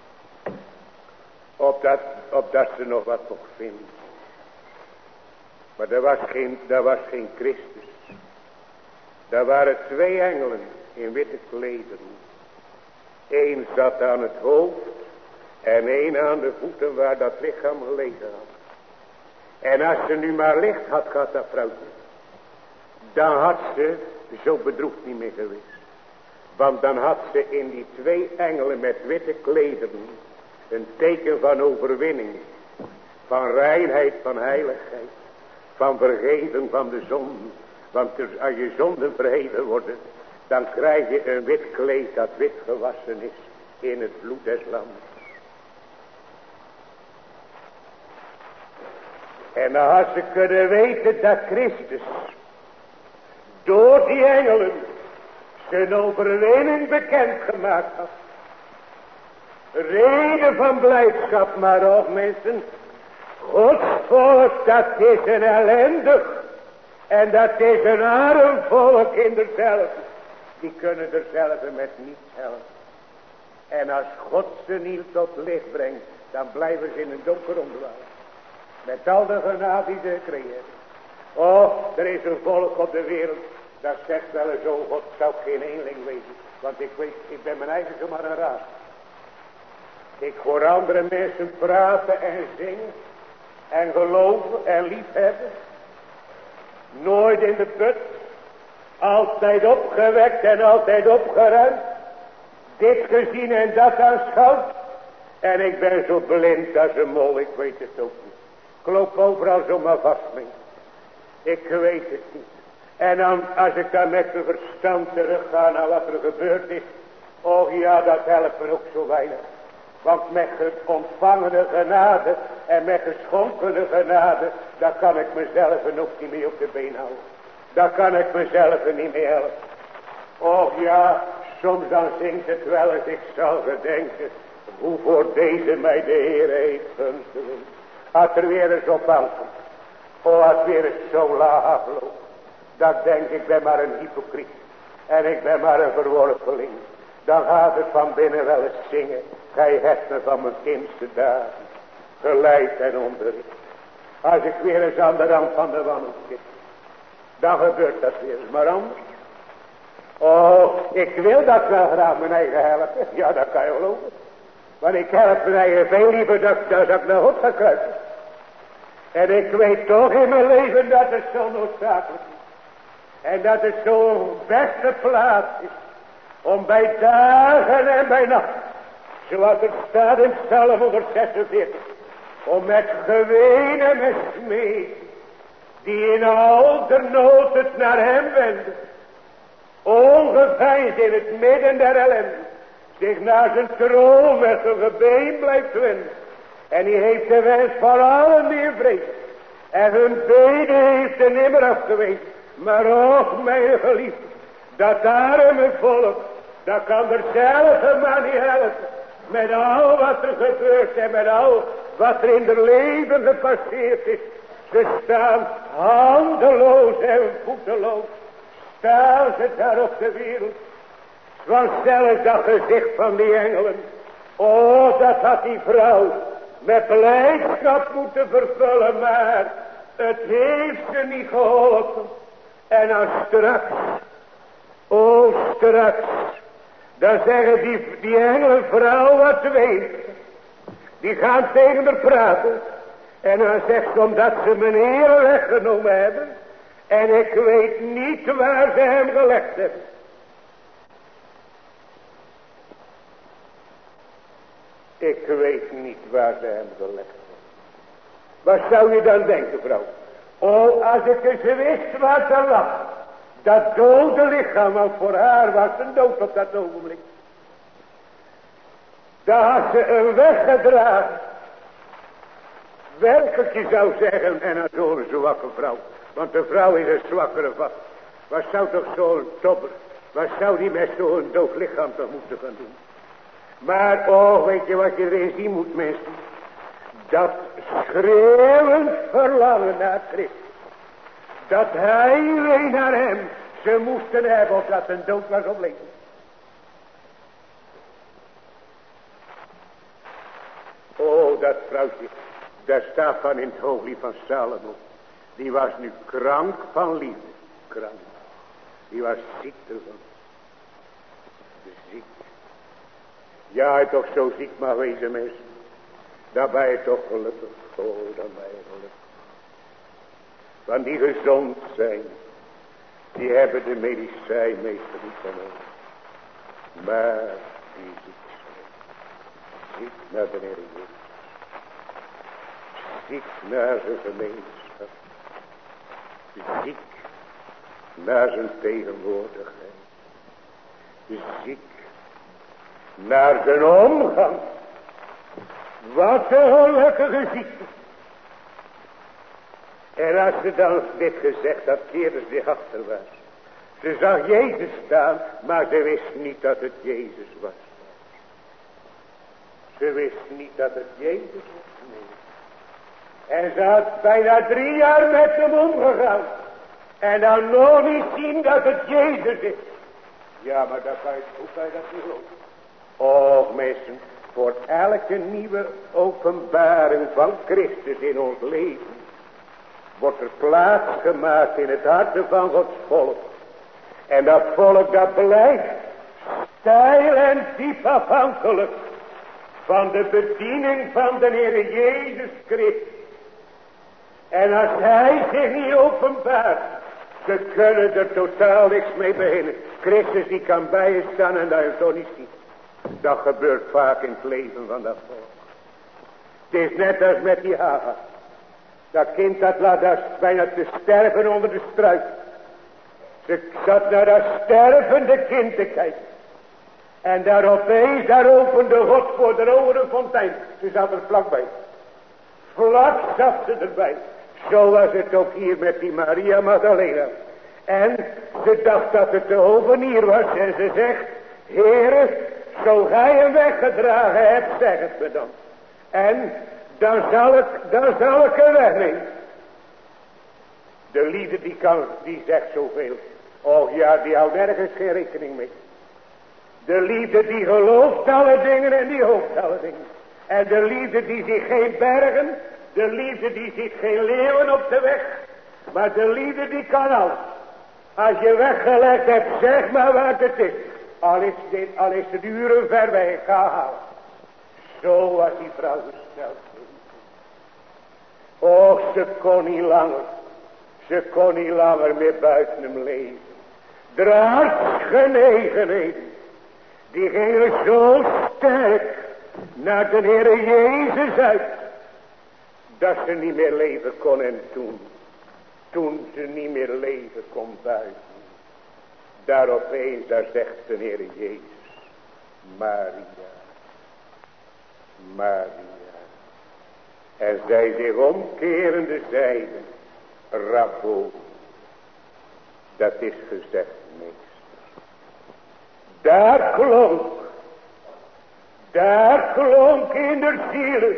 Opdat ze nog wat mocht vinden. Maar daar was geen Christus. Daar waren 2 engelen in witte klederen. Eén zat aan het hoofd en één aan de voeten waar dat lichaam gelegen had. En als ze nu maar licht had gehad, dat vrouwtje, dan had ze zo bedroefd niet meer geweest. Want dan had ze in die 2 engelen met witte klederen een teken van overwinning, van reinheid, van heiligheid, van vergeven van de zonden. Want als je zonden verheven worden, dan krijg je een wit kleed dat wit gewassen is in het bloed des lams. En dan had ze kunnen weten dat Christus door die engelen zijn overwinning bekendgemaakt had. Reden van blijdschap, maar ook mensen, Gods volk, dat is een ellendig en dat is een arm volk in derzelfde. Die kunnen derzelfde met niets helpen. En als God ze niet tot licht brengt, dan blijven ze in een donker omdwalen. Met al de genade die ze creëren. Oh, er is een volk op de wereld, dat zegt wel eens, oh God, zou geen eenling wezen. Want ik weet, ik ben mijn eigen zomaar een raad. Ik hoor andere mensen praten en zingen en geloven en liefhebben. Nooit in de put. Altijd opgewekt en altijd opgeruimd. Dit gezien en dat aanschouwd. En ik ben zo blind als een mol, ik weet het ook niet. Ik loop overal zomaar vast mee. Ik weet het niet. En dan, als ik dan met mijn verstand terugga naar wat er gebeurd is. Oh ja, dat helpt me ook zo weinig. Want met ontvangene genade en met geschonkene genade, daar kan ik mezelf ook niet meer op de been houden. Daar kan ik mezelf niet meer helpen. Och ja, soms dan zingt het wel eens, ik zal gedenken, hoe voor deze mij de Heer heeft gunstig. Had er weer eens op aankomt. Oh, had weer eens zo laag afloopt. Dat denk ik ben maar een hypocriet. En ik ben maar een verworpeling. Dan gaat het van binnen wel eens zingen. Gij hebt me van mijn kindste dagen geleid en onderricht. Als ik weer eens aan de rand van de wanhoop zit, dan gebeurt dat weer eens maar anders. Oh, ik wil dat wel graag mijn eigen helpen. Ja, dat kan je geloven. Maar ik help mijn eigen veel liever dat ik naar God ga kruipen. En ik weet toch in mijn leven dat het zo noodzakelijk is. En dat het zo'n beste plaats is. Om bij dagen en bij nacht. Zoals het staat in Psalm 146. Om met geween en met smeek. Die in al de nood het naar hem wenden. Ongeveinsd in het midden der ellende. Zich naar zijn troon met zijn gebeen blijft wenden. En die heeft de wens van allen die in vrees. En hun beden heeft er nimmer afgewezen. Maar och, mijn geliefde, dat arme volk, dat kan er zelf maar niet helpen. Met al wat er gebeurt en met al wat er in het leven gepasseerd is. Ze staan handeloos en voeteloos. Staan ze daar op de wereld. Want zelfs dat gezicht van die engelen. Oh, dat had die vrouw met blijdschap moeten vervullen. Maar het heeft ze niet geholpen. En dan straks. Oh, straks. Dan zeggen die engelenvrouw wat ze weet. Die gaan tegen haar praten. En dan zegt ze omdat ze mijn Heer weggenomen hebben. En ik weet niet waar ze hem gelegd hebben. Ik weet niet waar ze hem gelegd hebben. Wat zou je dan denken, vrouw? Oh, als ik eens wist wat er lag. Dat dode lichaam, want voor haar was een dood op dat ogenblik. Daar had ze een weggedragen. Werkelijk, je zou zeggen, en dan zo'n zwakke vrouw. Want de vrouw is een zwakkere vast. Wat zou toch zo'n topper, wat zou die met zo'n dood lichaam toch moeten gaan doen? Maar, oh, weet je wat je erin zien moet, mensen? Dat schreeuwend verlangen naar Christus. Dat hij alleen naar hem ze moesten hebben of dat een dood was of leven. Oh, dat vrouwtje, daar staat van in het hooglied van Salomo. Die was nu krank van liefde. Krank. Die was ziek ervan. Ziek. Ja, hij toch zo ziek mag wezen, mensen. Dan ben je toch gelukkig. Oh, dan ben je gelukkig. Want die gezond zijn, die hebben de medicijn meestal niet van ons. Maar die ziek zijn. Ziek naar de Heer Jezus. Ziek naar zijn gemeenschap. Ziek naar zijn tegenwoordigheid. Ziek naar zijn omgang. Wat een gelukkige ziekte. En als ze dan dit gezegd had, keerde ze zich achterwaarts. Ze zag Jezus staan, maar ze wist niet dat het Jezus was. Ze wist niet dat het Jezus was. Nee. En ze had bijna 3 jaar met hem omgegaan. En dan nog niet zien dat het Jezus is. Ja, maar hoe kan je dat niet geloven? Och, mensen, voor elke nieuwe openbaring van Christus in ons leven wordt er plaats gemaakt in het hart van Gods volk. En dat volk dat blijft steil en diep afhankelijk van de bediening van de Heer Jezus Christus. En als hij zich niet openbaart, ze kunnen er totaal niks mee beginnen. Christus die kan bij je staan en dat je toch niet ziet. Dat gebeurt vaak in het leven van dat volk. Het is net als met die Hagar. Dat kind dat laat daar bijna te sterven onder de struik. Ze zat naar dat stervende kind te kijken. En daar opeens, daar opende God voor de ogen een fontein. Ze zat er vlakbij. Vlak zat ze erbij. Zo was het ook hier met die Maria Magdalena. En ze dacht dat het de hovenier was. En ze zegt, Heere, zo gij hem weggedragen hebt, zeg het me dan. En dan zal ik hem wegnemen. De liefde die zegt zoveel. Oh ja, die houdt nergens geen rekening mee. De liefde die gelooft alle dingen en die hoopt alle dingen. En de liefde die ziet geen bergen. De liefde die ziet geen leeuwen op de weg. Maar de liefde die kan alles. Als je weggelegd hebt, zeg maar wat het is. Al is het uren ver weg, ga halen. Zo was die vrouw gesteld. Och, ze kon niet langer. Ze kon niet langer meer buiten hem leven. De hartsgenegenheden, die gingen zo sterk naar de Heere Jezus uit, dat ze niet meer leven kon. En toen ze niet meer leven kon buiten, daar opeens, daar zegt de Heere Jezus, Maria, Maria. En zij zich omkerende zeiden, Rabboni, dat is gezegd, meester. Daar klonk in de zielen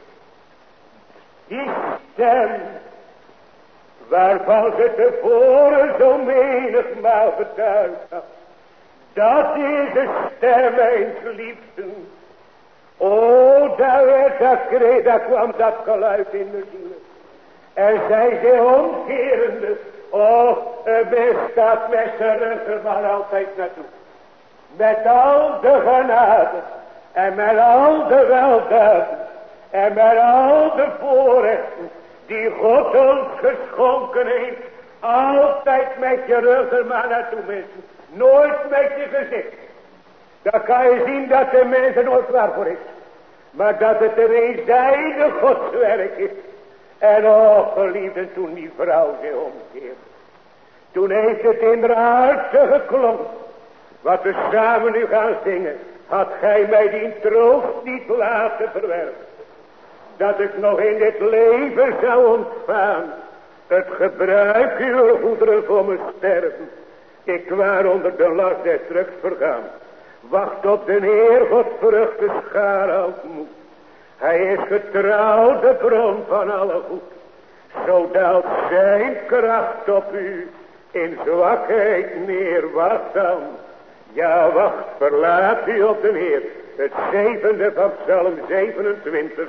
die stem, waarvan ze tevoren zo menigmaal betuigd had. Dat is de stem eens liefden. O, daar kwam dat geluid in de zielen. En zij zich omkerende, bestaat met zijn rug er maar altijd naartoe. Met al de genade en met al de weldaden en met al de voorrechten die God ons geschonken heeft. Altijd met je rug er maar naartoe, mensen. Nooit met je gezicht. Dan kan je zien dat de mens er nooit klaar voor is. Maar dat het een eenzijdig Godswerk is. En geliefden, toen die vrouw zich omkeerde. Toen heeft het in haar hart geklonken. Wat we samen nu gaan zingen. Had gij mij die troost niet laten verwerpen. Dat ik nog in dit leven zou ontvangen. Het gebruik uw goederen voor me sterven. Ik waar onder de last des drugs vergaan. Wacht op de Heer, God vruchten schaar ontmoet. Hij is getrouw, de bron van alle goed. Zo daalt zijn kracht op u in zwakheid neer. Wacht dan. Ja, wacht, verlaat u op de Heer. Het 7e van Psalm 27.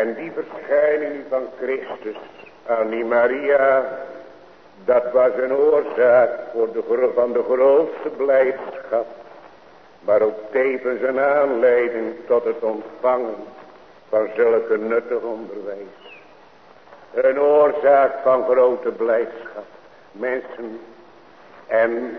En die verschijning van Christus aan die Maria, dat was een oorzaak van de grootste blijdschap, maar ook tevens een aanleiding tot het ontvangen van zulke nuttig onderwijs. Een oorzaak van grote blijdschap, mensen. En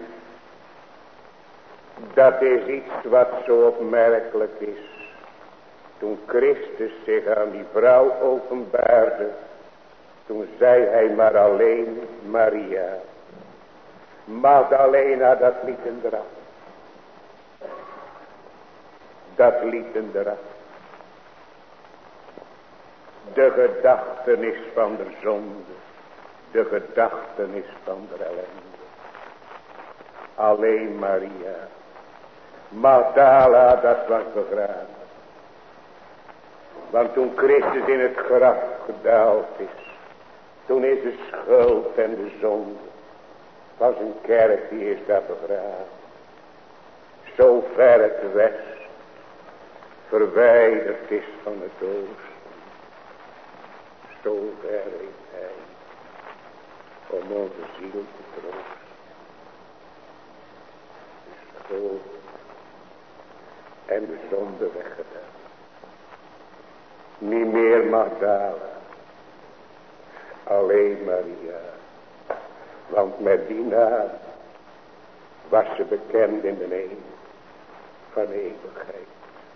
dat is iets wat zo opmerkelijk is. Toen Christus zich aan die vrouw openbaarde, toen zei hij maar alleen Maria. Magdalena, dat liet hem eraf. Dat liet hem eraf. De gedachtenis van de zonde. De gedachtenis van de ellende. Alleen Maria. Magdala, dat was begraven. Want toen Christus in het graf gedaald is, toen is de schuld en de zonde van zijn kerk, die is daar begraven. Zo ver het west verwijderd is van het oosten, zo ver heeft hij om onze ziel te troosten. De schuld en de zonde weggedaan. Niet meer Magdala, alleen Maria. Want met die naam was ze bekend in de hemel van eeuwigheid.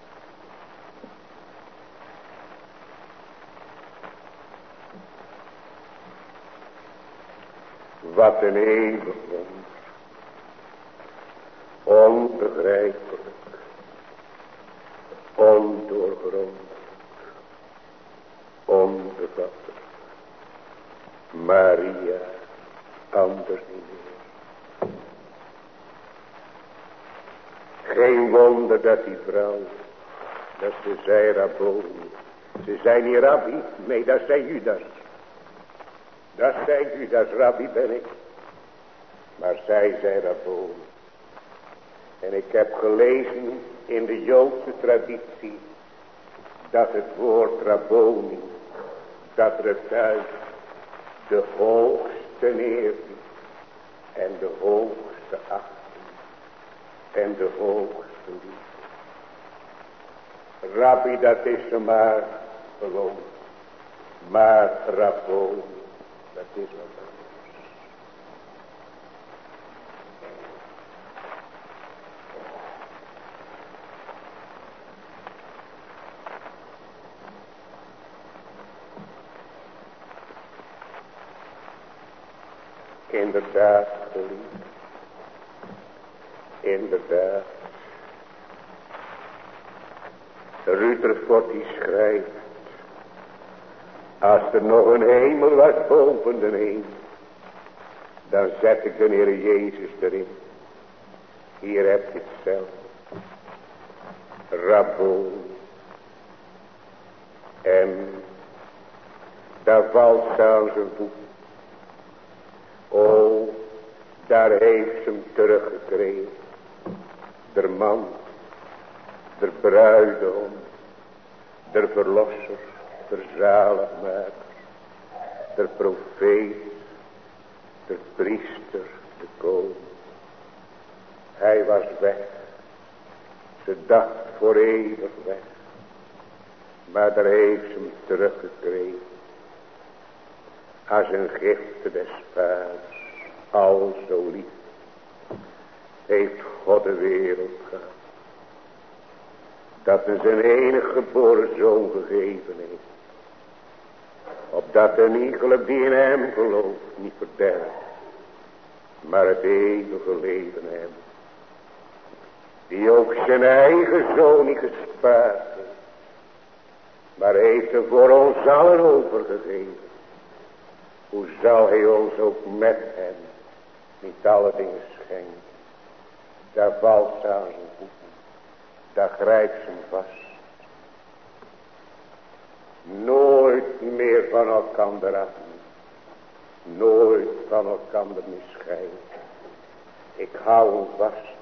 Wat een eeuwig wonder. Onbegrijpelijk. Ondoorgrond. Onbevattelijk. Maria, anders niet meer. Geen wonder dat die vrouw, dat ze zei Rabboni. Ze zei niet Rabbi, nee, dat zei Judas. Dat zei Judas, Rabbi ben ik. Maar zij zei Rabboni. En ik heb gelezen in de Joodse traditie dat het woord Rabboni, dat drukt uit de hoogste eerbied en de hoogste achting en de hoogste liefde. Rabbi, dat is maar gewoon, maar Rabboni, dat is wat anders. Inderdaad, geliefd. Inderdaad. Rutherford die schrijft. Als er nog een hemel was boven de hemel, dan zet ik de Heer Jezus erin. Hier heb je het zelf. Rabboni. En daar valt ze aan zijn voet. O, daar heeft ze hem teruggekregen. Der man, der bruidegom, der verlosser, der zaligmaker, der profeet, der priester, de koning. Hij was weg. Ze dacht voor eeuwig weg. Maar daar heeft ze hem teruggekregen. Als een gift des vaders, al zo lief, heeft God de wereld gehad, dat hij zijn enige geboren zoon gegeven heeft, opdat een iegelijk die in hem gelooft niet verderft, maar het eeuwige leven hebben. Die ook zijn eigen zoon niet gespaard heeft, maar heeft hem voor ons allen overgegeven. Hoe zal hij ons ook met hem niet alle dingen schenken? Daar valt ze aan zijn voeten. Daar grijpt ze hem vast. Nooit meer van elkander af. Nooit van elkander misscheiden. Ik hou hem vast.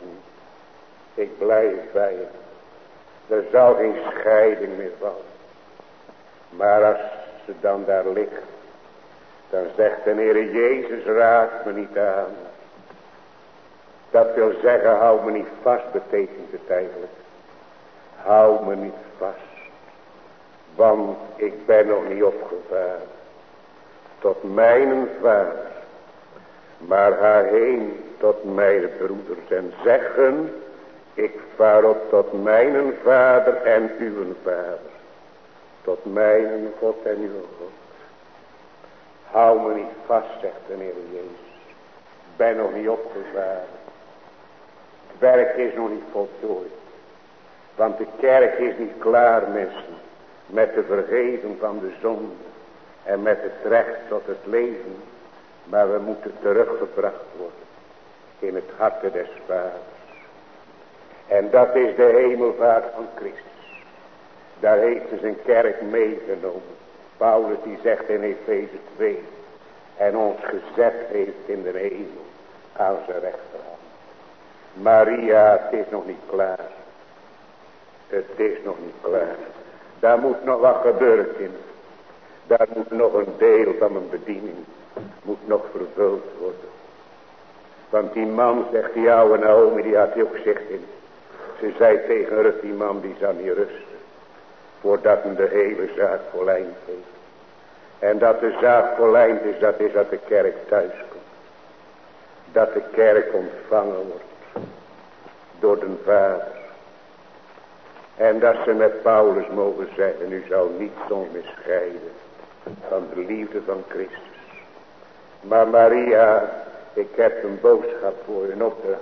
Ik blijf bij hem. Er zal geen scheiding meer vallen. Maar als ze dan daar ligt, dan zegt de Heer Jezus, raak me niet aan. Dat wil zeggen, hou me niet vast, betekent het eigenlijk. Hou me niet vast. Want ik ben nog niet opgevaren tot mijn vader, maar ga heen tot mijn broeders en zeggen, ik vaar op tot mijn vader en uw vader, tot mijn God en uw God. Hou me niet vast, zegt de Heer Jezus. Ik ben nog niet opgevaren. Het werk is nog niet voltooid. Want de kerk is niet klaar, mensen, met de vergeving van de zonde en met het recht tot het leven. Maar we moeten teruggebracht worden in het harte des vaders. En dat is de hemelvaart van Christus. Daar heeft hij zijn kerk meegenomen. Paulus die zegt in Efeze 2. En ons gezet heeft in de hemel aan zijn rechterhand. Maria, het is nog niet klaar. Het is nog niet klaar. Daar moet nog wat gebeuren, kind. Daar moet nog een deel van mijn bediening moet nog vervuld worden. Want die man, zegt die oude Naomi, die had hij ook zicht in. Ze zei tegen Rut, die man die zal niet rusten. Voordat hem de hele zaak volleind heeft. En dat de zaak volleind is dat de kerk thuis komt. Dat de kerk ontvangen wordt door de Vader. En dat ze met Paulus mogen zeggen, u zou niet ons misscheiden van de liefde van Christus. Maar Maria, ik heb een boodschap voor u, een opdracht.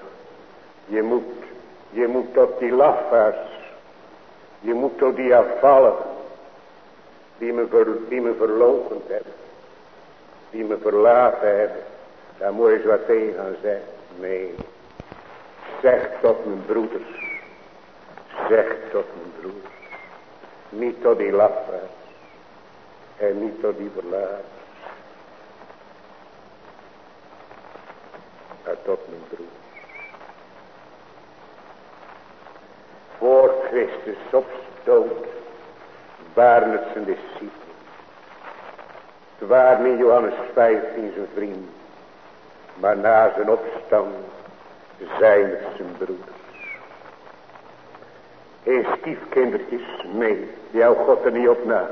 Je moet tot die lafaards, je moet tot die afvallen, die me verloochend hebben, die me verlaten hebben. Daar moet je eens wat tegen gaan zeggen. Nee, zeg tot mijn broeders. Zeg tot mijn broeders. Niet tot die lafaards. En niet tot die verlaten. Maar tot mijn broeders. Voor Christus opstoot waren het zijn discipelen. Het waren in Johannes 15 zijn vrienden. Maar na zijn opstand zijn het zijn broeders. Geen stiefkindertjes, nee, die houdt God er niet op na.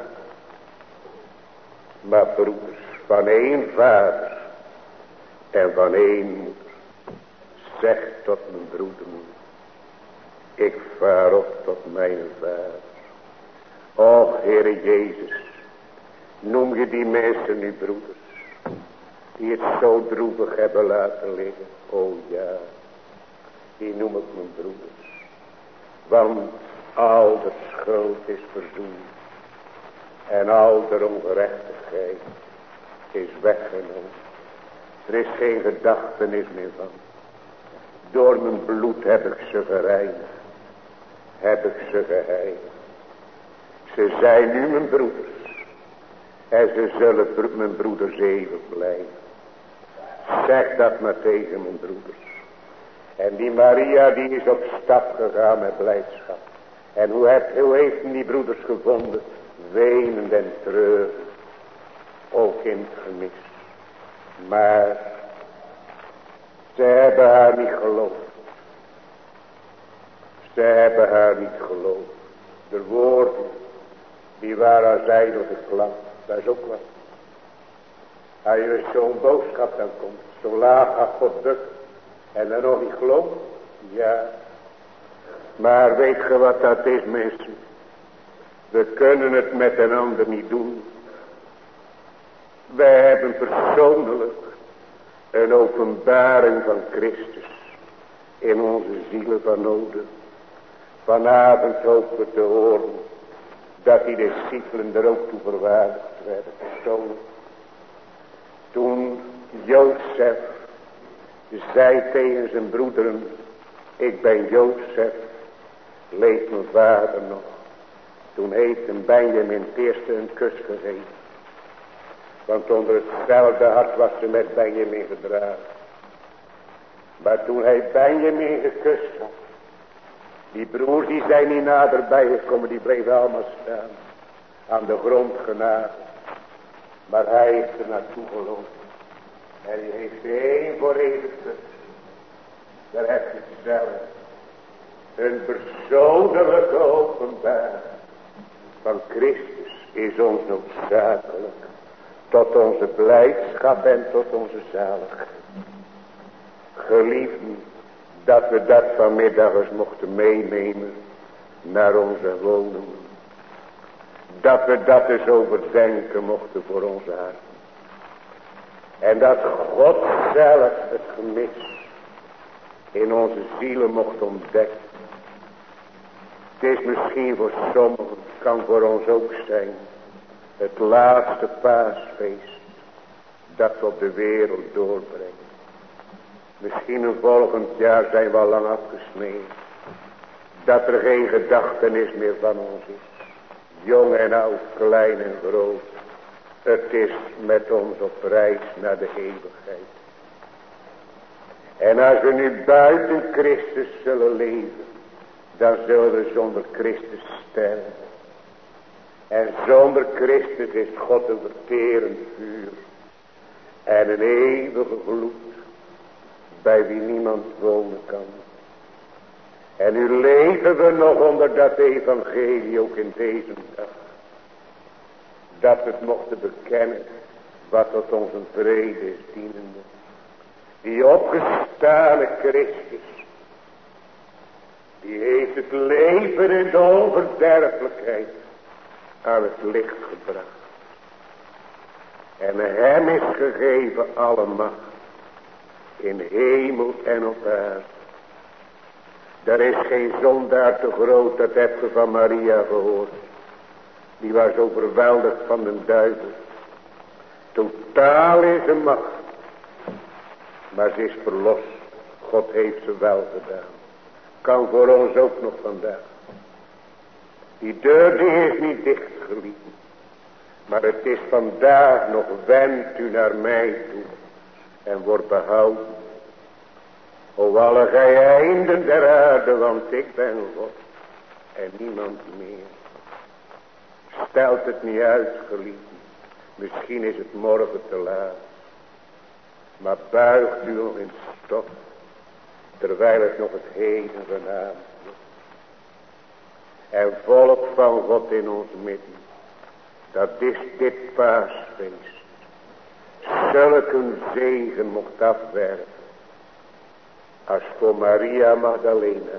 Maar broeders van één vader en van één moeder. Zeg tot mijn broeder, ik vaar op tot mijn vader. Och, Heere Jezus, noem je die mensen nu broeders, die het zo droevig hebben laten liggen. O ja, die noem ik mijn broeders. Want al de schuld is verzoend. En al de ongerechtigheid is weggenomen. Er is geen gedachtenis meer van. Door mijn bloed heb ik ze gereinigd. Heb ik ze geheiligd. Ze zijn nu mijn broeders. En ze zullen mijn broeders eeuwig blijven. Zeg dat maar tegen mijn broeders. En die Maria die is op stap gegaan met blijdschap. En hoe heeft die broeders gevonden? Wenend en treurig. Ook in het gemis. Maar ze hebben haar niet geloofd. Ze hebben haar niet geloofd. De woorden die waren als ijdele klank. Dat is ook wat. Als je zo'n boodschap dan komt. Zo laag aan God bukt. En dan nog niet geloof. Ja. Maar weet je wat dat is, mensen? We kunnen het met een ander niet doen. Wij hebben persoonlijk een openbaring van Christus in onze zielen van nodig. Vanavond hopen we te horen dat die discipelen er ook toe verwaardigd werden, persoonlijk. Toen Jozef zei tegen zijn broederen, ik ben Jozef, leeft mijn vader nog. Toen heeft een Benjamin het eerste een kus gegeven. Want onder hetzelfde hart was ze met Benjamin gedragen. Maar toen hij Benjamin gekust had, die broers die zijn niet naderbij gekomen, die bleven allemaal staan. aan de grond genageld. Maar hij is er naartoe gelopen. En hij heeft één voor eeuwig terug. Daar heb je het zelf. Een persoonlijke openbaring van Christus is ons noodzakelijk. Tot onze blijdschap en tot onze zaligheid. Geliefden, dat we dat vanmiddag eens mochten meenemen naar onze woningen. Dat we dat eens overdenken mochten voor onze harten. En dat God zelf het gemis in onze zielen mocht ontdekken. Het is misschien voor sommigen, kan voor ons ook zijn, het laatste paasfeest dat we op de wereld doorbrengen. Misschien een volgend jaar zijn we al lang afgesneden. Dat er geen gedachtenis meer van ons is. Jong en oud, klein en groot. Het is met ons op reis naar de eeuwigheid. En als we nu buiten Christus zullen leven, dan zullen we zonder Christus sterven. En zonder Christus is God een verterend vuur. En een eeuwige gloed, bij wie niemand wonen kan. En nu leven we nog onder dat evangelie ook in deze dag. Dat we het mochten bekennen, wat tot onze vrede is dienende. Die opgestane Christus, die heeft het leven in de onverderfelijkheid aan het licht gebracht. En hem is gegeven alle macht in hemel en op aarde. Er is geen zondaar te groot, dat heb je van Maria gehoord. Die was overweldigd van de duivel. Totaal in zijn macht. Maar ze is verlost. God heeft ze wel gedaan. Kan voor ons ook nog vandaag. Die deur die is niet dichtgelieten. Maar het is vandaag nog, wend u naar mij toe. En wordt behouden. O alle gij einden der aarde, want ik ben God. En niemand meer. Stelt het niet uit, geliefden. Misschien is het morgen te laat. Maar buigt u nog in stof. Terwijl het nog het heden vanavond is. En volk van God in ons midden. Dat is dit paasfeest. Zulke een zegen mocht afwerpen. Als voor Maria Magdalena.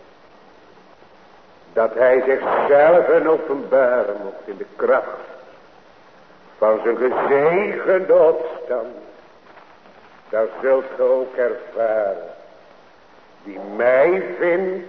Dat hij zichzelf en openbaren mocht in de kracht van zijn gezegende opstand. Dan zult ge ook ervaren. Die mij vindt.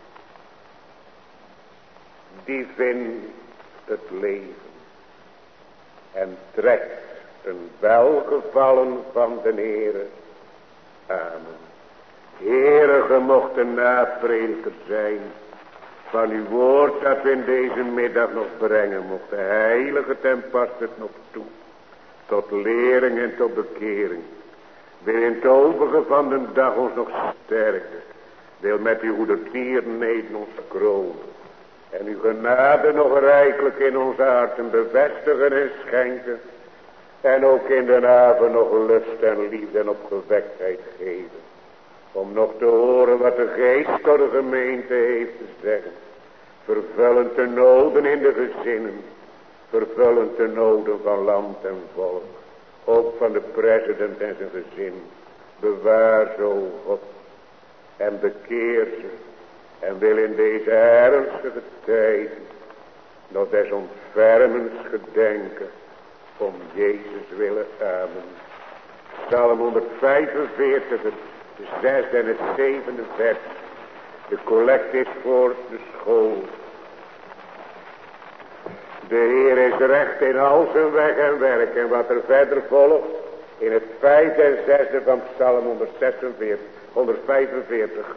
Die vindt het leven. En trekt een welgevallen van de Heere. Amen. Heere, ge mocht een naprediker zijn van uw woord dat we in deze middag nog brengen mochten. Heilige ten past het nog toe. Tot lering en tot bekering. Wil in het overige van de dag ons nog sterken. Wil met uw goedertierenheid ons kronen. En uw genade nog rijkelijk in onze harten bevestigen en schenken. En ook in de avond nog lust en liefde en opgewektheid geven. Om nog te horen wat de geest tot de gemeente heeft te zeggen. Vervullend de noden in de gezinnen. Vervullend de noden van land en volk. Ook van de president en zijn gezin. Bewaar zo God. En bekeer ze. En wil in deze ernstige tijden. Nog des ontfermens gedenken. Om Jezus willen. Amen. Psalm 145. De 6e en het 7e vers. De collect is voor de school. De Heer is recht in al zijn weg en werk. En wat er verder volgt. In het 5e en 6e van Psalm 145.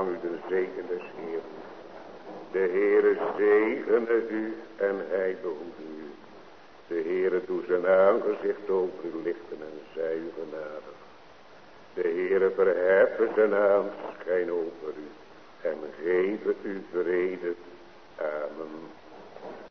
ontvang u de zegen des Heeren. De Heere zegene u en hij behoede u. De Heere doe zijn aangezicht over u lichten en zij u genadig. De Heere verheffen zijn aanschijn over u en geven u vrede. Amen.